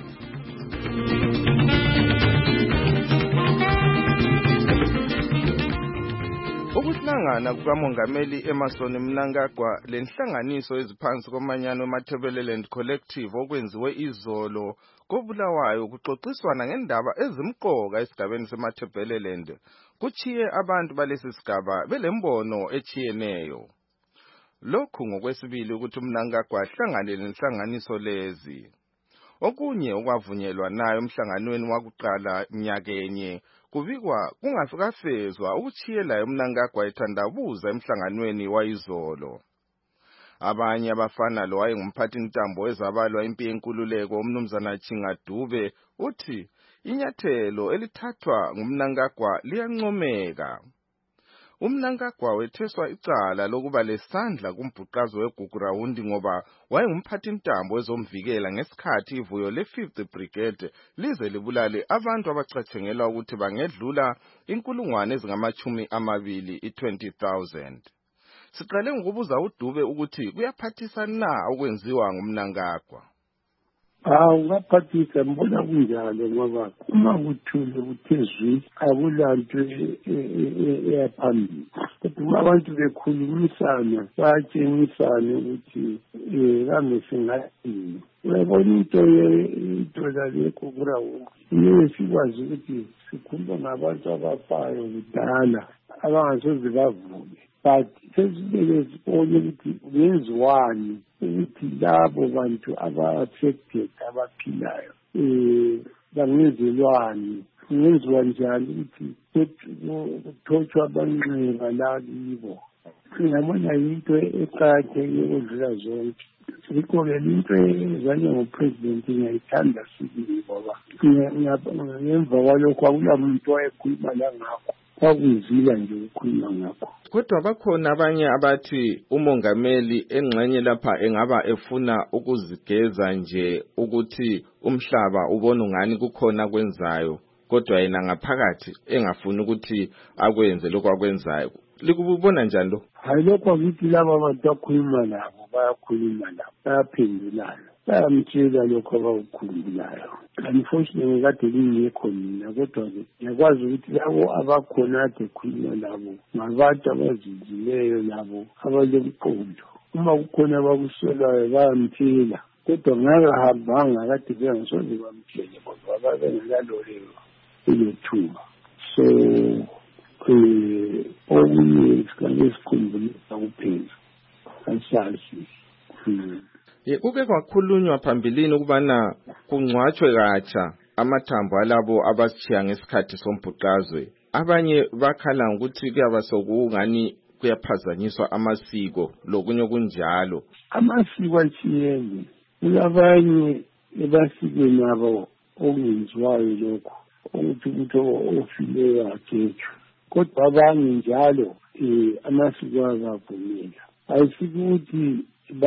Speaker 13: Ukuhlangana kukaMongameli Emmerson Mnangagwa lenhlanganiso eziphansi komanyano weMatabeleland Collective okwenziwe izolo koBulawayo kuxoxiswana ngendaba ezimqoka esigabeni seMatabeleland kuchiye abantu balesi sigaba belembono echiyeneyo. Lokhu ngokwesibili ukuthi uMnangagwa ahlangane lenhlanganiso lezi. Okunye okwavunyelwa nayo emhlanganweni wakuqala nyakenye kubikwa kungafikafezwa ukuchiyela uMnangagwa ethandabuza emhlanganweni wayizolo. Abanye abafana lo wayengumphathi ntambo wezabalwa impi yenkululeko uMnumzana Chingadube uthi inyathelo elithathwa nguMnangagwa liyancomeka. uMnangagwa wetheswa icala lokuba lesandla kumbhuqazo weGugurawundi ngoba wayengumphathi ntambo wezomvikela ngesikhathi ivuyo le-5th Brigade lize libulale abantu abacatshengelwa ukuthi bangedlula 20,000. Siqale ngokubuza uDube ukuthi kuyaphathisa na okwenziwa nguMnangagwa.
Speaker 14: Ungaphathisa mbona kunjalo ngoba uma kuthule kuphezulu akulanto eyaphambili. Uma abantu bekhulumisana batshengisane ukuthi kambe singathini. Uyabona into leGugurawundi iye sikwazi ukuthi sikhuluma ngabantu abafayo kudala abangasoze bavuke. But sesibeke sibone ukuthi kungenziwani ukuthi labo bantu aba-affected abaphilayo bangenzelwani, kungenziwa njani ukuthi kuthotshwe abanxeba la kibo. Ngiyabona yinto eqakatheke odlula zonke. Yikho-ke into ezanye ngopresident ngiyayithanda sibili ngoba ngemva kwalokho akulamuntu wayekhuluma la ngakho. Kwakuzila nje ukukhuluma ngakho.
Speaker 13: Kodwa bakhona abanye abathi uMongameli engxenye lapha engaba efuna ukuzigeza nje ukuthi umhlaba ubone ungani kukhona kwenzayo, kodwa yena ngaphakathi engafuni ukuthi akwenze lokho akwenzayo. Likubona njani lo?
Speaker 14: Hayi, lokho ukuthi laba bantu bakhuluma nabo bayakhuluma nabo bayaphendulana. Bayamtshela lokho abakukhulumayo. Unfortunately kade lingekho mina, kodwa-ke ngiyakwazi ukuthi labo abakhona kade khuluma nabo ngabantu abazinzileyo labo abalomqondo. Uma kukhona abakuswelayo bayamtshela, kodwa ngakahambanga kade bengasoze bamtshele kodwa babengelalolelo ilethuba. So okunye sikake sikhumbulisa kuphela asazi
Speaker 13: Kuke kwakhulunywa phambilini ukubana kungcwatshwe katsha amathambo alabo abashiya ngesikhathi sombhuqazwe. Abanye bakhala ukuthi kuyaba sokungani kuyaphazanyiswa amasiko lokunye kunjalo.
Speaker 14: Amasiko atshiyene. Kulabanye ebasikweni abo okungenziwayo lokho ukuthi ofileyo agejwe. Kodwa abanye njalo amasiko akavumela. Ayisikuthi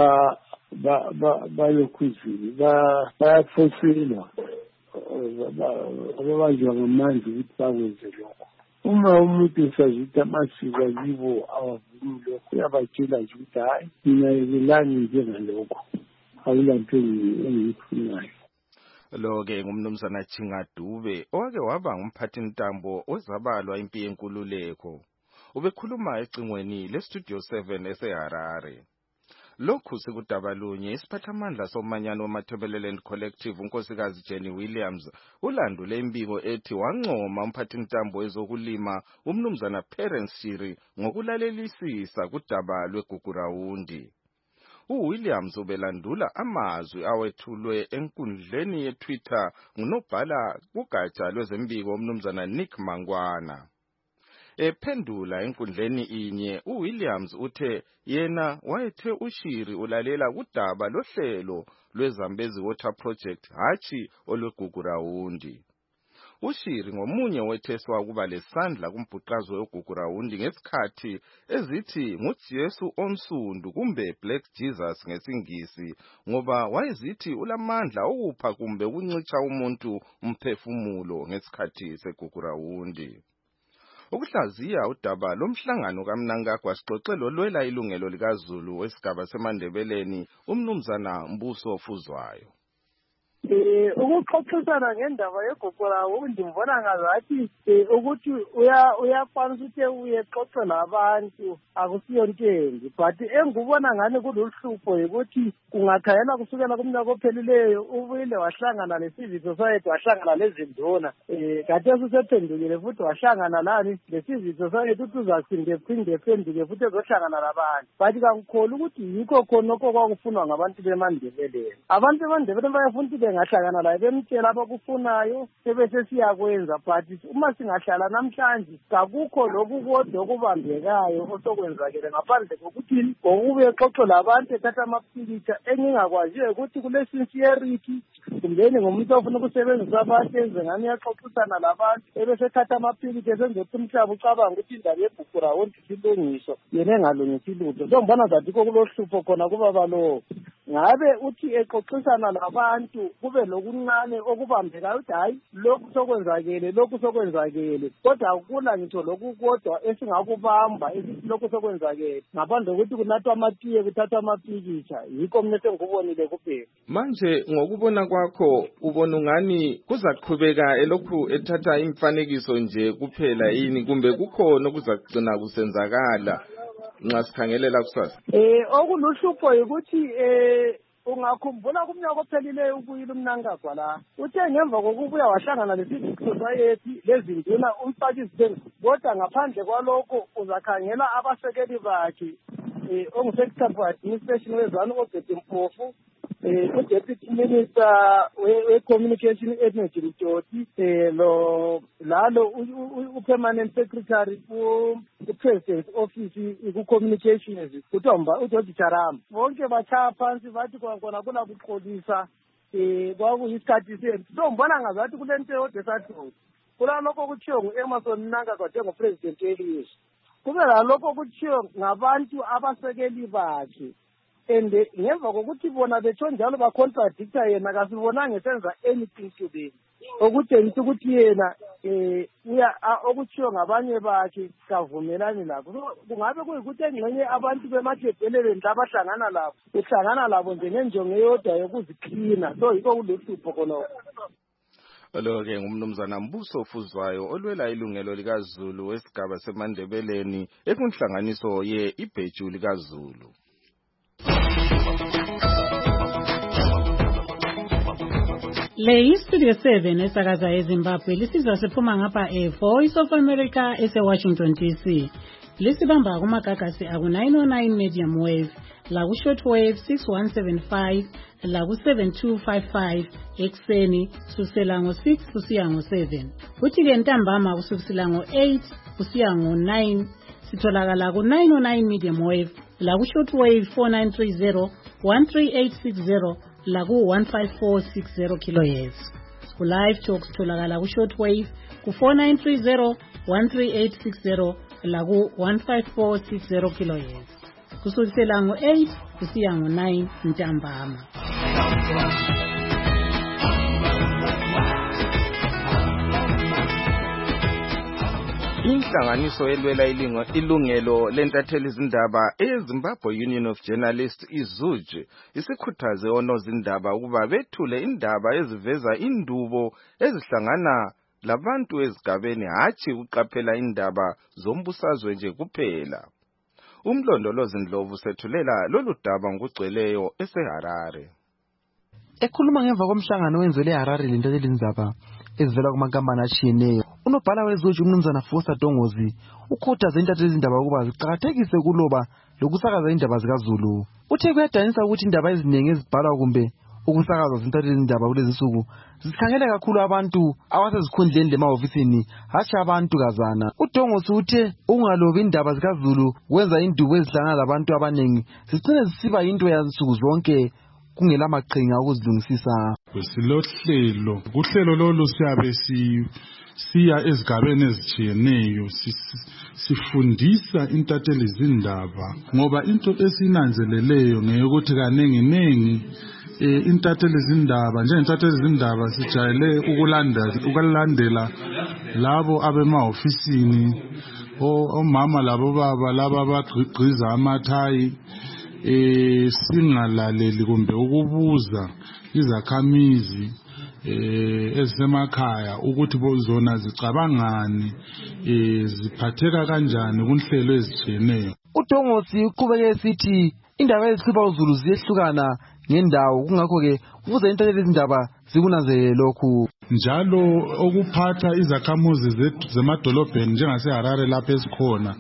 Speaker 14: balokhuzini bayafoselwa ababanjwa ngamandla ukuthi bakwenze lokho. Uma umuntu esazithi amasiko akibo awavumi lokho uyabatshela nje ukuthi hayi mina yekelani njengalokho awulanto engiyifunayo.
Speaker 13: Lo-ke ngumnumzana Chingadube owake waba ngumphathintambo ozabalwa impi yenkululeko. Ubekhuluma ecingweni leStudio 7 eseHarare. Lokhu sikudabalunye isiphathamandla somanyano wamaThebeleland Collective unkosikazi Jenny Williams ulandule imbiko ethi wancoma umphathintambo ezokulima umnumzana Parents Shiri ngokulalelisisa kudaba lweGugurawundi. uWilliams ubelandula amazwi awethulwe enkundleni yeTwitter ngunobhala kugatsha lwezembiko umnumzana Nick Mangwana. Ephendula enkundleni inye uWilliams uthe yena wayethe uShiri ulalela kudaba lohlelo lweZambezi Water Project hathi olweGugurawundi. uShiri ngomunye wetheswa ukuba lesandla kumbhuqazwe weGugurawundi ngesikhathi ezithi nguJesu onsundu kumbe Black Jesus ngesingisi ngoba wayezithi ulamandla okupha kumbe ukuncitsha umuntu umphefumulo ngesikhathi seGugurawundi. Ukuhlaziya udaba lomhlangano kaMnangagwa sixoxelo lwela ilungelo likaZulu wesigaba seMandebeleni umnumzana Mbuso Fuzwayo.
Speaker 15: Ukuxoxisana ngendaba yeGugurawundi ngibona ngazathi ukuthi uyakwanisa ukuthi uyexoxe nabantu akusiyo ntembi but engubona ngani kululuhlupho ukuthi kungakhayela kusukela kumnyaka ophelileyo ubuyile wahlangana ne-civil society wahlangana lezinduna kade usephendukile futhi wahlangana lani le-civil society ukuthi uzaphinde phenduke futhi ezohlangana nabantu but kangikholi ukuthi yikho khonokho kwakufunwa ngabantu beMandebeleni. Abantu beMandebeleni bayafuna ukuthi bengahlangana laye bemtshela abakufunayo sebese siyakwenza but uma singahlala namhlanje kakukho lokhu kodwa okubambekayo osokwenzakele ngaphandle kokuthi ngokube xoxo labantu ethatha amapikitsha engingakwaziyo ukuthi kule sincerity kumbeni ngomuntu ofuna ukusebenzisa abantu enze ngani yaxoxisana labantu ebesethatha amapikitsha esenze ukuthi umhlaba ucabanga ukuthi indaba yeGugurawundi silungiswa yena engalungisi lutho. So ngibona zathi kokulohlupho khona kubaba lowo ngabe uthi exoxisana labantu kube lokuncane okubambekayo ukuthi hayi lokhu sokwenzakele kodwa akula ngitho lokhu kodwa esingakubamba esithi lokhu sokwenzakele ngaphandle kokuthi kunathwa amatiye kuthathwa amapikitsha yikho mina sengikubonile kuphela.
Speaker 13: Manje ngokubona kwakho ubona ungani kuzaqhubeka elokhu ethatha imfanekiso nje kuphela yini kumbe kukhona okuzagcina kusenzakala nxa sikhangelela kusasa?
Speaker 15: Okuluhlupho ukuthi ungakhumbula kumnyaka ophelileyo ubuyile uMnangagwa la uthe ngemva kokubuya wahlangana le-civil society lezinduna umfaki izithembu kodwa ngaphandle kwalokho uzakhangela abasekeli bakhe ongu-secretary for administration wezanu oBhete Mpofu uDeputy Minister we-Communication Energy Mtoti lalo u-Permanent Secretary ku-President Office ku-Communications kuthiwa uJoji Charama bonke batshaya phansi bathi khona kula kuxolisa kwakuyisikhathi senu. So ngibona ngazathi kule nto eyodwa esadlula kulalokho kuthiwo ngu-Emerson Mnangagwa njengopresident welizwe kube lalokho kuthiwo ngabantu abasekeli bakhe and ngemva kokuthi bona betsho njalo bacontradicta yena kasibonanga esenza anything to them okutshengisa ukuthi yena okuthiwo ngabanye bakhe kavumelani lakho. So kungabe kuyikuthi engxenye abantu beMathebeleni abahlangana labo uhlangana labo njengenjongo eyodwa yokuziqhina. So yikho kuluhlupho khonokho.
Speaker 13: Lo-ke ngumnumzana Mbuso Fuzwayo olwela ilungelo likaZulu wesigaba seMandebeleni ekunhlanganiso ibheju likaZulu.
Speaker 16: Le iStudio 7 esakaza eZimbabwe lisizwa siphuma ngapha Voice of America ese Washington DC. Lisibamba kumagagasi aku 909 medium wave laku-shortwave 6175 laku-7255 ekuseni kusukela ngo-6 kusiya ngo-7. Kuthi-ke ntambama kusukela ngo-8 kusiya ngo-9 sitholakala ku-909 medium wave laku-shortwave 4930 13860 laku-15460 kilohertz. Ku-live talk sitholakala ku-shortwave ku-4930 13860 laku-15460 kilohertz kusukela ngo-8 kusiya ngo-9 ntambama.
Speaker 13: Inhlanganiso elwela ilungelo lentatheli izindaba eZimbabwe Union of Journalists iZUJ isikhuthaze onozindaba ukuba bethule indaba eziveza indubo ezihlangana labantu ezigabeni hatshi ukuqaphela indaba zombusazwe nje kuphela. Umlondolozi Ndlovu sethulela lolu daba ngokugcweleyo eseHarare.
Speaker 17: Ekhuluma ngemva komhlangano wenzelwe eHarare lentatheli izindaba ezivela kumankampani atshiyeneyo, unobhala weZUJ umnumzana Foster Dongozi ukhuthaze intatheli izindaba ukuba ziqakathekise kuloba lokusakaza indaba zikaZulu. Uthe kuyadanisa ukuthi indaba eziningi ezibhalwa kumbe ukusakaza zintatheli izindaba kulezi nsuku zikhangela kakhulu abantu abasezikhundleni lemahofisini hatshi abantu kazana. UDongozi uthe ungalobi indaba zikaZulu wenza indubo ezihlangana labantu abaningi zicine zisiba into yansuku zonke kungela maqhinga ukuzilungisisa.
Speaker 18: Silohlelo kuhlelo lolu siyabe siya ezigabeni ezitshiyeneyo sifundisa intatheli izindaba ngoba into esinanzeleleyo ngeyokuthi kanenginengi intatheli izindaba njengentatheli izindaba sijayele ukulandela labo abemahofisini omama labo baba laba abagqiza amathayi singalaleli kumbe ukubuza izakhamizi ezisemakhaya ukuthi zona zicabangani ziphatheka kanjani kunhlelo ezitshiyeneyo.
Speaker 17: UDongozi uqhubeke esithi indaba ezikhipha uZulu ziyehlukana ngendawo kungakho-ke kufuze intatheli izindaba zikunanzelele lokhu.
Speaker 18: Njalo okuphatha izakhamuzi zemadolobheni njengaseHarare lapho esikhona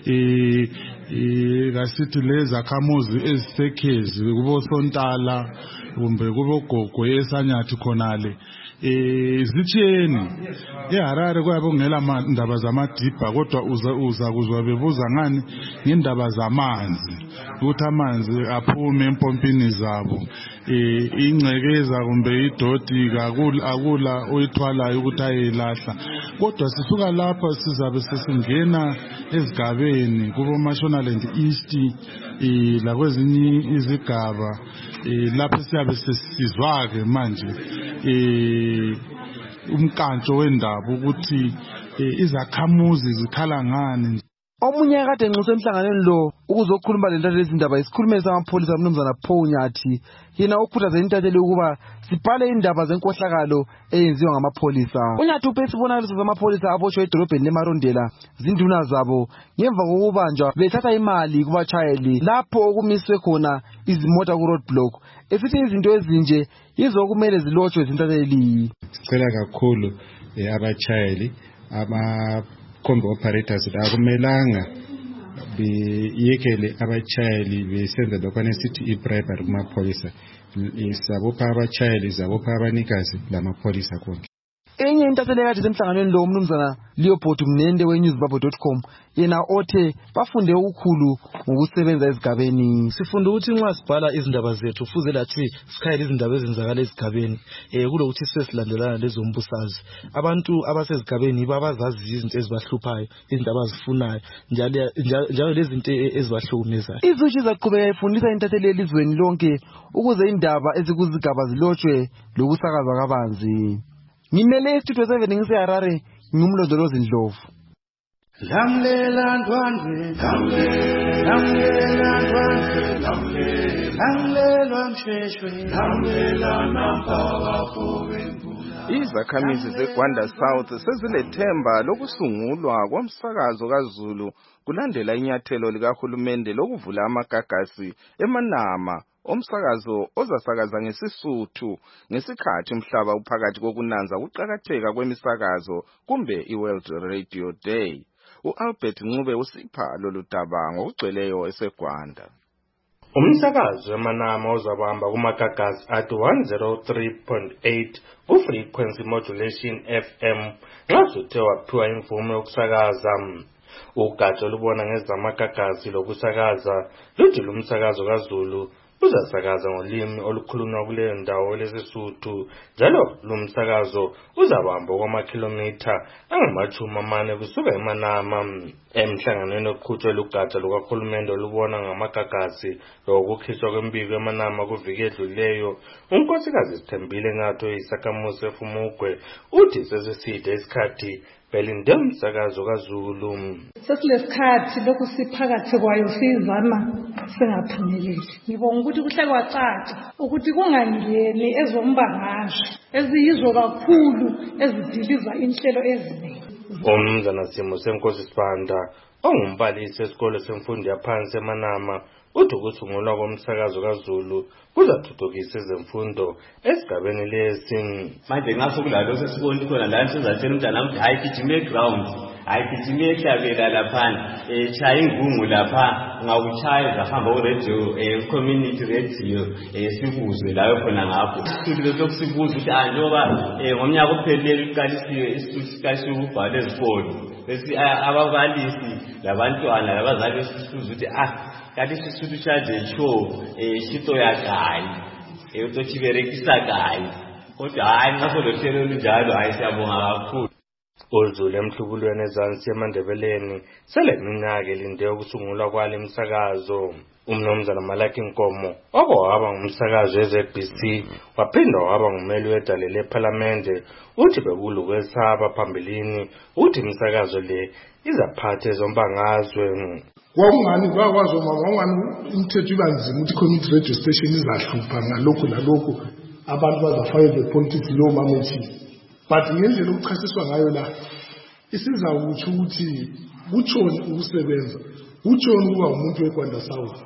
Speaker 18: kasithi lezakhamuzi ezisekhezi kuboSontala kumbe kuboGogo eSanyathi khonale zitshiyene. eHarare kuyabe kungela ndaba zamadibha kodwa uza kuzwa bebuza ngani ngendaba zamanzi ukuthi amanzi aphume empompini zabo, ingcekeza kumbe idoti akula oyithwalayo ukuthi ayelahla. Kodwa sisuka lapha sizabe sesingena ezigabeni kubo Mashonaland East lakwezinye izigaba lapho siyabe sesizwa-ke manje umkantsho wendaba ukuthi izakhamuzi zikhala ngani.
Speaker 17: Omunye kade enxuswe emhlanganweni lo ukuzokhuluma lentatheli izindaba isikhulumeli samapholisa umnumzana Paul Nyathi yena ukhuthaze intatheli ukuba sibhale indaba zenkohlakalo eyenziwa ngamapholisa. UNyathi uphe isibonakaliso samapholisa abotshwe edolobheni leMarondela zinduna zabo ngemva kokubanjwa bethatha imali kubatshayeli lapho okumiswe khona izimota ku-roadblock, esithi izinto ezinje yizo okumele zilotshwe zintatheli.
Speaker 19: Sicela kakhulu abatshayeli combi operators akumelanga beyekele abatshayeli besenza lokho esithi i-bribery kumapholisa. Zabopha abatshayeli, zabopha abanikazi lamapholisa konke.
Speaker 17: Enye intatheli ekade semhlanganweni lo umnumzana Leopold Mnende weNewsBubble.com yena othe bafunde ukukhulu ngokusebenza ezigabeni.
Speaker 20: Sifunde ukuthi nxa sibhala izindaba zethu fuze lathi sikhayele izindaba ezenzakala ezigabeni kulokuthi sesilandelana lezo mbusazwe. Abantu abasezigabeni babazazi izinto ezibahluphayo, izinto abazifunayo njalo lezi zinto ezibahlukumezayo.
Speaker 17: iZUJ izaqhubeka ifundisa intatheli elizweni lonke ukuze indaba ezikuzigaba zilotshwe lokusakazwa kabanzi. Ngimele Studio 7 ngiseHarare ngumlondolozi Ndlovu.
Speaker 21: Lamlela ndwandwe, lamlela ndwandwe, lamlela msheshwe, lamlela nampaba
Speaker 13: fobenbula. Izakhamizi zeGwanda South sezilethemba lokusungulwa komsakazo kaZulu kulandela inyathelo likahulumende lokuvula amagagasi eManama omsakazo ozasakaza ngesisuthu ngesikhathi umhlaba uphakathi kokunanza ukuqhakatheka kwemisakazo kumbe iWorld Radio Day. uAlbert Ncube usipha lolu daba ngokugcweleyo eseGwanda.
Speaker 6: Umsakazo weManama uzabamba kumagagasi athi 103.8 ku-frequency modulation FM ngasuthe waphiwa imvume yokusakaza. Ugatsha olubona ngezamagagasi lokusakaza luthi lumsakazo kaZulu uzasakaza ngolimi olukhulunywa kuleyo ndawo leSesotho, njalo lumsakazo uzabamba kwamakhilomitha angama-40 kusuka eManama. Emhlanganweni oqhutshwe lugatsha lukahulumende olubona ngamagagasi lokukhishwa kwembiko eManama kuviki edluleyo, unkosikazi Sithembile Nyathi oyisakhamuzi seFumugwe uthi sesiside isikhathi belinde umsakazo kaZulu.
Speaker 22: Sesilesikhathi lokhu siphakathi kwayo sizama singaphumeleli. Ngibonga ukuthi kuhle kwacaca ukuthi kungangeni ezombangazwe eziyizo kakhulu ezidiliza inhlelo eziningi.
Speaker 6: Umnumzana Simo Senkosi Sibanda ongumbalisi esikole semfundo yaphansi eManama uthi ukusungulwa komsakazo kaZulu kuzathuthukisa ezemfundo esigabeni lesi.
Speaker 23: Manje ngaso kulalo sesiboni khona la sizatshela umntana ukuthi hayi gijime ground, hayi gijime ehlabela lapha, chaya ingungu lapha, ngakuchaya zahamba ku-radio, community radio, sikuzwe layo khona ngapho. Futhi lokusibuza ukuthi njengoba ngomnyaka ophelele uqalisiwe isithuthi ukubhala ezikolo. Bese ababalisi labantwana labazali besisuza ukuthi kanti isithuthi shanje shito yakayi, utochiberekisa kayi. Kodwa hayi ngaso lo hlelo lunjalo hayi siyabonga kakhulu.
Speaker 6: UZulu emhlubulweni ezansi eMandebeleni seleminyaka elinde ukusungulwa kwale msakazo. Umnumzana Malaki Nkomo waba ngumsakazo weZBC waphinda waba ngumeli wedale lePhalamende uthi bekulukwesaba phambilini uthi imsakazo le izaphathe zombangazwe.
Speaker 24: Kwakungani kwakwazi ngani imithetho ibanzima ukuthi community radio station izahlupha ngalokho nalokho abantu bazafaka ngepolitics lo mamethi. But ngendlela ukuchasiswa ngayo la isizawuthi ukuthi kutshoni ukusebenza, kutshoni kuba umuntu weGwanda South.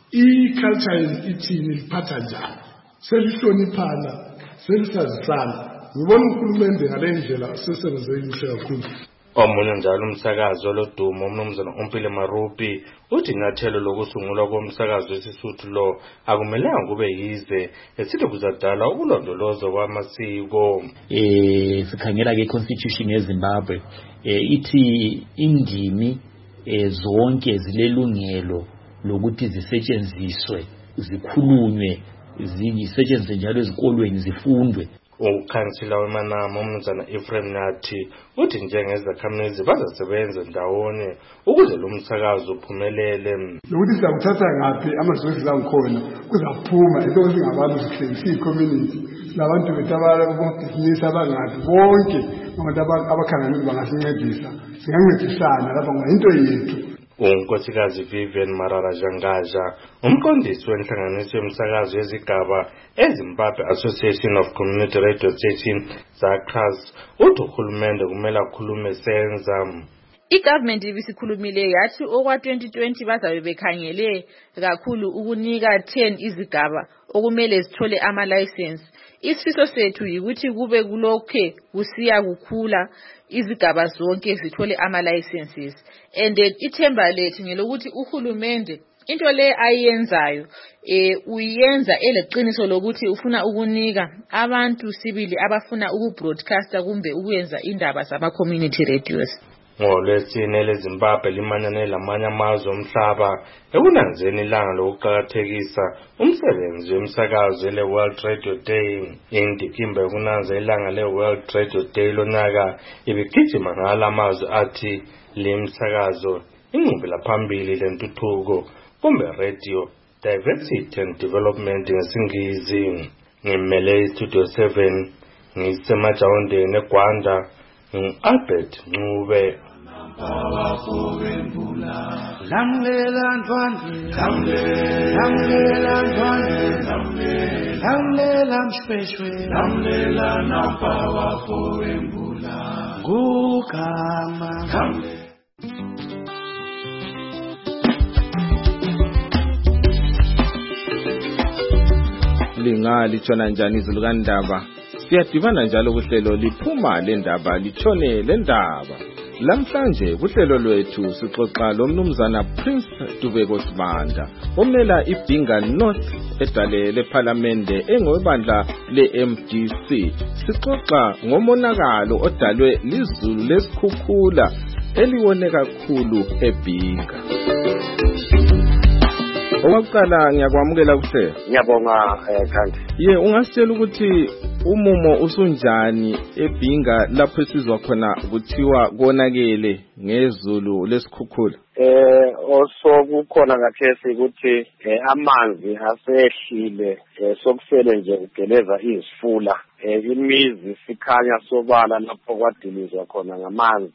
Speaker 24: I-culture ithini liphatha njani, selihloniphana, selisazisana. Ngibona ukhulumende ngale ndlela sesebenze kuhle kakhulu.
Speaker 6: Omunye njalo umsakazo lodumo umnumzana Umpile Marupi uthi inyathelo lokusungulwa komsakazo weSesotho lo akumelanga kube yize esithi kuzadala ukulondolozwa kwamasiko.
Speaker 25: Sikhangela ke constitution yeZimbabwe ithi indimi zonke zilelungelo lokuthi zisetshenziswe, zikhulunywe, zisetshenziswe njalo ezikolweni zifundwe.
Speaker 6: Ukhansila weManama umnumzana Ephraim Nyathi uthi njengezakhamuzi bazasebenza ndawonye ukuze lo msakazo uphumelele.
Speaker 24: Nokuthi sizakuthatha ngaphi amasosi langikhona kuzaphuma into singabantu sihlelisi community labantu betabala kubhizinisi abangathi bonke abantu abakhangelwe bangasincedisa singancedisana lapha ngento yethu.
Speaker 6: unkosikazi Vivian Marara Jangaja, umqondisi wenhlanganiso yomsakazo yezigaba eZimbabwe Association of Community Radio Station ZACRAS, uthi uhulumende kumele akhulume senza.
Speaker 26: I-government ibisikhulumile yathi okwa 2020 bazabe bekhangele kakhulu ukunika 10 izigaba okumele zithole ama-license. Isifiso sethu yikuthi kube kulokhe kusiya kukhula izigaba zonke zithole ama-licenses. And ithemba lethu ngelokuthi uhulumende into le ayenzayo uyenza eleqiniso lokuthi ufuna ukunika abantu sibili abafuna ukubroadcaster kumbe ukwenza indaba zama-community radios.
Speaker 6: NgoLwesine leZimbabwe limanyane lamanye amazwe omhlaba ekunanzeni ilanga lokuqakathekisa umsebenzi womsakazo le-World Radio Day. Indikimba yokunanza ilanga le-World Radio Day lonyaka ibigijima ngala amazwe athi limsakazo ingqubela phambili lentuthuko kumbe radio diversity and development ngesingisi. Ngimele iStudio 7 ngisemajawondeni eGwanda Albert Ncube.
Speaker 21: Lamlela Ndwandwe, lamlela Ndwandwe, lamlela Mshweshwe, lamlela Nampawa Fowembula, Gukama.
Speaker 13: Lingali tshona njani izulu kaNdaba? Siyadibana njalo kuhlelo liphuma lendaba litshone lendaba. Lamhlanje kuhlelo lwethu sixoxa lomnumzana Prince Dubeko Sibanda omela iBhinga North edale lePhalamende engowebandla leMDC. Sixoxa ngomonakalo odalwe lizulu lesikhukhula eliwone kakhulu eBhinga. Owakuqala ngiyakwamukela kuhle.
Speaker 1: Ngiyabonga kanti.
Speaker 13: Ungasitshela ukuthi umumo usunjani eBhinga lapho esizwa khona kuthiwa konakele ngezulu lesikhukhula?
Speaker 1: Osokukhona ngathesi ukuthi amanzi asehlile sokusele nje ugeleza izifula. Imizi sikhanya sobala lapho kwadilizwa khona ngamanzi.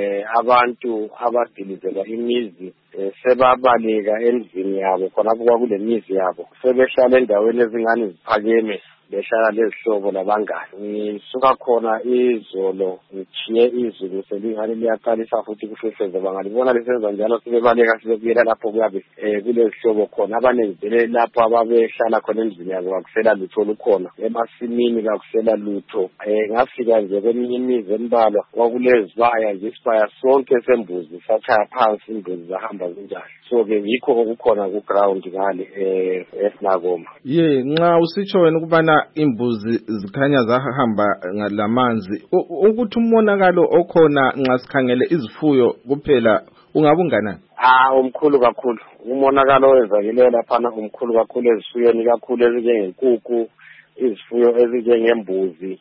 Speaker 1: Abantu abadilizelwa imizi sebabaleka endlini yabo khonapho kwakule mizi yabo. Sebehlala endaweni ezingane ziphakeme. Behlala lezihlobo labangani. Ngisuka khona izolo ngichiye izulu selingane liyaqalisa futhi kushesheze bangalibona lisenza njalo sibebaleka sibekuyela lapho kuyabe kulezihlobo khona abaningi vele lapho ababehlala khona endlini yabo akusela lutho olukhona emasimini akusela lutho. Ngafika nje kweminye imizi embalwa kwakulezibaya nje isibaya sonke sembuzi sathaya phansi imbuzi zahamba kunjalo. So ke yikho okukhona ku ground ngale eSinagoma.
Speaker 13: Nxa usitsho wena ukubana imbuzi zikhanya zahamba ngalamanzi ukuthi umonakalo okhona nxa sikhangele izifuyo kuphela ungabunganani?
Speaker 1: Umkhulu kakhulu. Umonakalo owenzakileyo laphana umkhulu kakhulu ezifuyweni kakhulu ezinjengenkukhu, izifuyo ezinjengembuzi,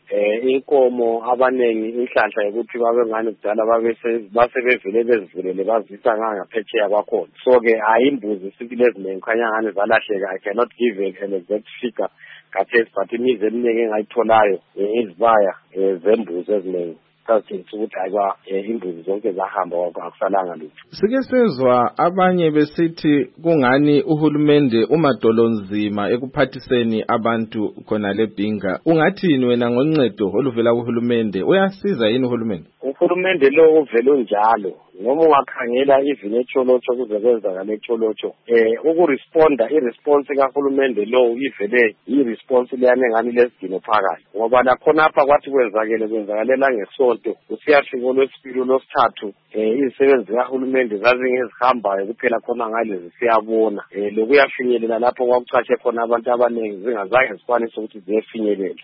Speaker 1: inkomo abanengi inhlanhla ukuthi babe ngani kudala basebevele bezivulele bazisa ngaphetsheya kwakhona. So ke imbuzi sibile ezinengi khanya ngani zalahleka. I cannot give an exact figure kathesi but imizi eminingi engayitholayo izibaya zembuzi eziningi. Ukuthi ayikwa imbuzi zonke zahamba akusalanga lutho.
Speaker 13: Sike sezwa abanye besithi kungani uhulumende umadolonzima ekuphathiseni abantu khona leBhinga. Ungathini wena ngoncedo oluvela kuhulumende? Uyasiza yini uhulumende?
Speaker 1: Uhulumende lo uvela unjalo. Noma ungakhangela even eCholocho kuze kwenzakala eCholocho ukuresponda iresponse kahulumende lo ivele iresponse leyane ngani lesidino phakathi ngoba la khona apha kwathi kwenzakalela ngesonto usiyafika olwesibili olwesithathu izisebenzi kahulumende zazingezihambayo kuphela khona ngalezi siyabona lokuyafinyelela lapho kwakucatshe khona abantu abaningi zingazange zikwanise ukuthi ziyefinyelela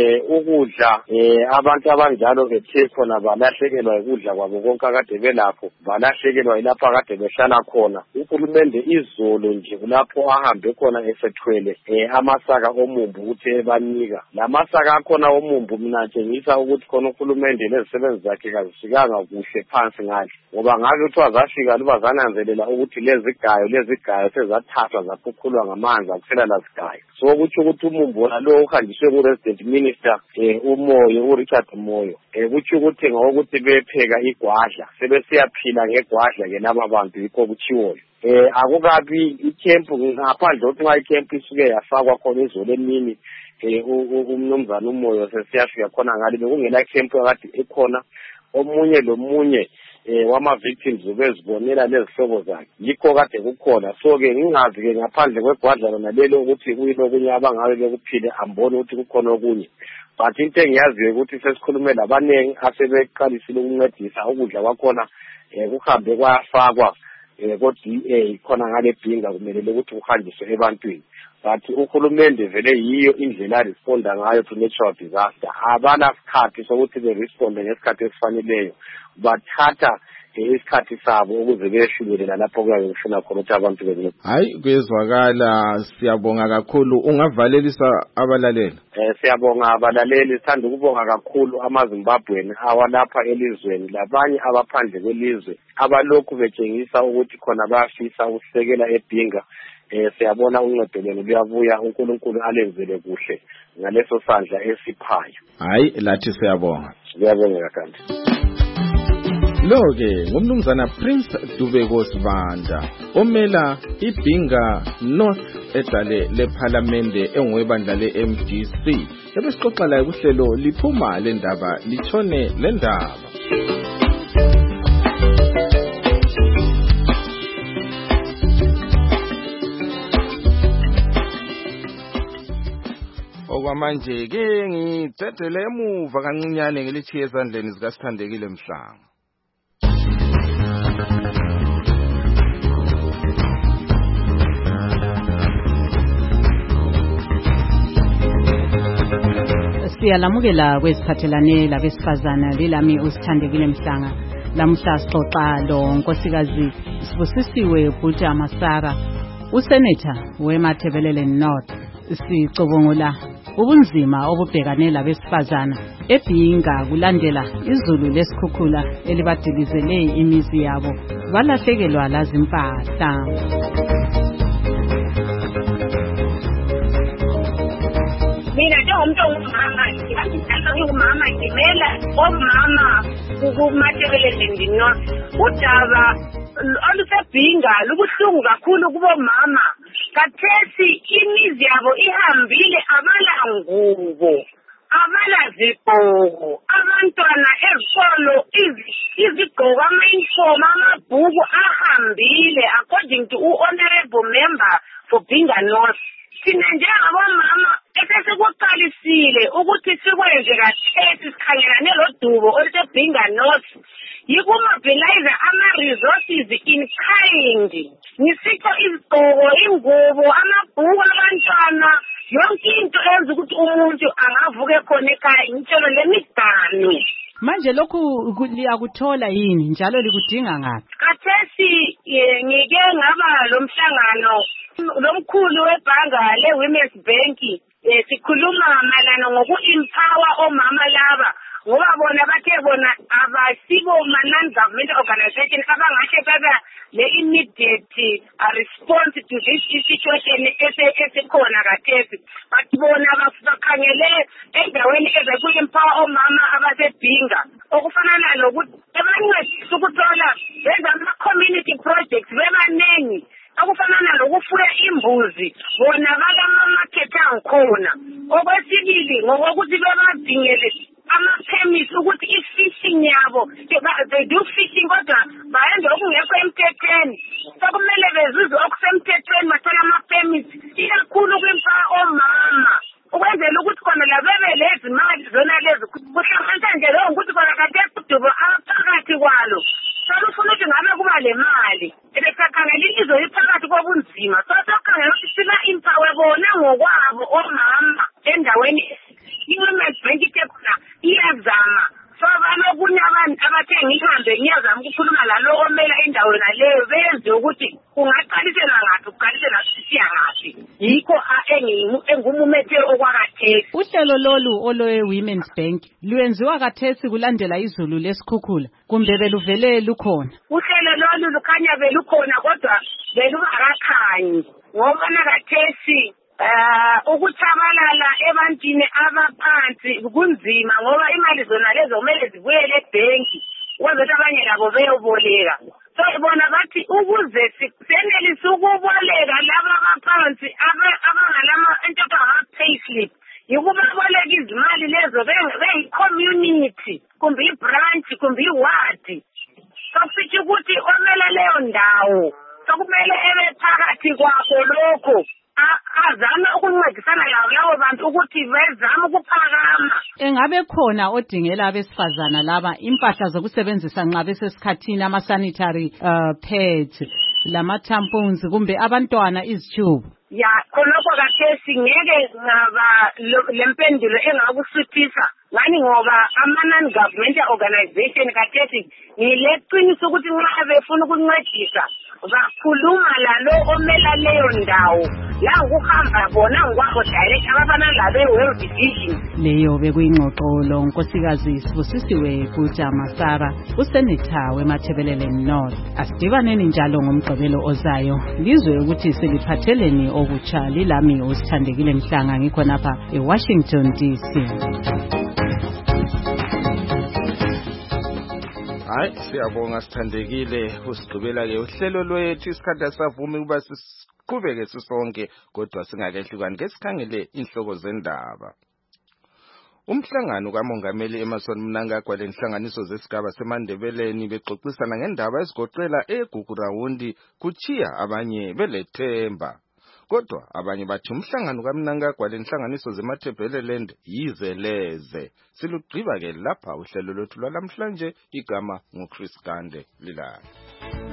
Speaker 1: ukudla abantu abanjalo bethe khona balahlekelwa ukudla kwabo konke akade belapho balahlekelwa ilapho akade behlala khona. Uhulumende izolo nje lapho ahambe khona esethwele amasaka omumbu ukuthi ebanika lamasaka akhona omumbu mina tshengisa ukuthi khona uhulumende lezisebenzi zakhe kazifikanga kuhle phansi ngale ngoba ngake kuthiwa zafika luba zananzelela ukuthi lezigayo sezathathwa zaphukhulwa ngamanzi akusela lazigayo. So ukuthi umumbu lo uhanjiswe ku-resident minister uMoyo uRichard Moyo kuthi ukuthi ngokuthi bepheka igwadla sebesiyaphila ngegwadla ke laba bantu yikho kuchiwoyo. Akukabi ikhempu ngaphandle ukuthi nxa ikhempu isuke yafakwa khona izolo emini umnumzana uMoyo sesiyafika khona ngale bekungela ikhempu akade ekhona omunye lomunye wama-victims ubezibonela lezihlobo zakhe yikho kade kukhona. So ke ngingazi ke ngaphandle kwegwadla lona lelo ukuthi kuyilo okunye abangabe bekuphile ambone ukuthi kukhona okunye. But into engiyaziyo ukuthi sesikhulume labanengi asebeqalisile ukuncedisa ukudla kwakhona kuhambe kwafakwa ko-DA khona ngale Bhinga kumele ukuthi kuhanjiswe ebantwini. But uhulumende vele yiyo indlela responda ngayo to natural disaster. Abana sikhathi sokuthi beresponde ngesikhathi esifaneleyo. Bathatha isikhathi sabo ukuze beyefinyelela lapho kuyabe kufuna khona ukuthi abantu bencede.
Speaker 13: Hayi kuyezwakala, siyabonga kakhulu. Ungavalelisa abalaleli?
Speaker 1: Siyabonga abalaleli, sithanda ukubonga kakhulu amaZimbabweni awalapha elizweni labanye abaphandle kwelizwe abalokhu betshengisa ukuthi khona bayafisa ukusekela eBhinga. Siyabona uncedo lwenu luyabuya, uNkulunkulu alenzele kuhle ngaleso sandla esiphayo.
Speaker 13: Hayi lathi siyabonga.
Speaker 1: Ngiyabonga kanti.
Speaker 13: Lo-ke ngumnumzana Prince Dubeko Sibanda omela iBhinga North edale lePhalamende engowebandla leMDC. Ebesixoxa la kuhlelo liphuma lendaba litshone lendaba. Okwamanje ke ngicedele emuva kancinyane ngelithi ezandleni zikaSithandekile Mhlanga.
Speaker 16: Siyalamukela kwesiphathelane labesifazana lilami usithandekile Mhlanga. Lamuhla sixoxa lo nkosikazi Sibusisiwe Bhuta Masara, usenator weMathebelele North. Sicubungula ubunzima obubhekane labesifazana eBhinga kulandela izulu lesikhukhula elibadilizele imizi yabo balahlekelwa lazimpahla.
Speaker 5: Mina njengomuntu ongumama, ngingumama ngimela omama kuMathebelele North. Udaba oluseBhinga lubuhlungu kakhulu kubomama. Kathesi imizi yabo ihambile, abalangubo, abalazigqoko, abantwana ezikolo izigqoko, ama-uniform, amabhuku ahambile according to honorable member for Bhinga North. Sina njengabomama esesikuqalisile ukuthi sikwenze kathesi sikhangelane lodubo oluseBhinga North yikumobilize ama-resources in kind. Ngisitsho izigqoko, ingubo, amabhuku abantwana, yonke into enza ukuthi umuntu angavuke khona ekhaya ngitshelo lemiganu.
Speaker 16: Manje lokhu liyakuthola yini njalo likudinga ngaphi?
Speaker 5: Kathesi ngike ngaba lo mhlangano lomkhulu webhanga le-Women's Bank, sikhuluma malana ngoku-empower omama laba ngoba bona bathe bona abasibo non-government organization abangahle baba le-immediate response to this situation esikhona kathesi, but bona bakhangele endaweni ezaku-empower omama abaseBhinga okufana nalokuthi ebancedisa ukuthola benza ama-community projects bebaningi okufana nalokufuya imbuzi bona bakamamakethe angikhona. Okwesibili ngokuthi bebadingele ama-permits ukuthi i-fishing yabo they do fishing kodwa bayenza okungekho emthethweni, sokumele bezuze okusemthethweni bathola ama-permits ikakhulu kwimfa omama ukwenzela ukuthi khona la bebe lezi mali zona lezi kuhlanganisa nje leyo ukuthi khona kathesi udubo aphakathi kwalo solufuna ukuthi ngabe kuba le mali ebesakhangela ilizwe liphakathi kobunzima sokhangela ukuthi siba-empower bona ngokwabo omama endaweni i-Women's Bank khona iyazama. So banokunye abantu abathe ngihambe ngiyazama ukukhuluma lalo omela indawo naleyo benze ukuthi kungaqalisela ngaphi kuqalisela sisiya ngaphi. Yikho engumumethelo okwakathesi.
Speaker 16: Uhlelo lolu olwe-Women's Bank lwenziwa kathesi kulandela izulu lesikhukhula kumbe beluvele lukhona?
Speaker 5: Uhlelo lolu lukhanya belukhona kodwa belungakakhanyi ngoba nakathesi ukuthabalala ebantwini abaphansi kunzima ngoba imali zona lezo kumele zibuyele ebhenki ukwenzela abanye labo beyoboleka. So bona bathi ukuze senelise ukuboleka laba abaphansi abangalama entotho ama-payslip yikubaboleka izimali lezo beyi-community kumbe i-branch kumbe i-ward. Sokusitsho ukuthi omele leyo ndawo sokumele ebe phakathi kwakho lokho azame ukuncedisana labo bantu ukuthi bezame ukuphakama.
Speaker 16: Engabe khona odingela abesifazana laba impahla zokusebenzisa nxa besesikhathini ama-sanitary pads lama-tampons kumbe abantwana izitshubo?
Speaker 5: Ya khonokho kathesi ngeke ngaba lempendulo engakusuthisa ngani ngoba ama-non-government organization kathesi ngileqiniso ukuthi nxa befuna ukuncedisa bakhuluma lalo omela leyo ndawo la ukuhamba bona ngokwabo direct abafana labe-World Division.
Speaker 16: Leyo bekuyingxoxo lo nkosikazi Sibusisiwe Bhuta Masara, usenator weMathebelele North. Asidibaneni njalo ngomgqibelo ozayo lizwe ukuthi seliphatheleni okutsha. Lilami usithandekile Mhlanga ngikhonapha eWashington DC.
Speaker 13: Hayi siyabonga sithandekile usigqibela ke uhlelo lwethu isikhathi asavumi ukuba siqhubeke sisonke kodwa singakehlukani ke sikhangele inhloko zendaba. Umhlangano kaMongameli Emmerson Mnangagwa lenhlanganiso zesigaba seMandebeleni bexoxisana ngendaba ezigoqela eGugurawundi kuchiya abanye belethemba. Kodwa abanye bathi umhlangano kaMnangagwa lenhlanganiso zeMathebelele yizeleze. Silugqiba ke lapha uhlelo lwethu lwalamhlanje igama nguChris Gande lilala.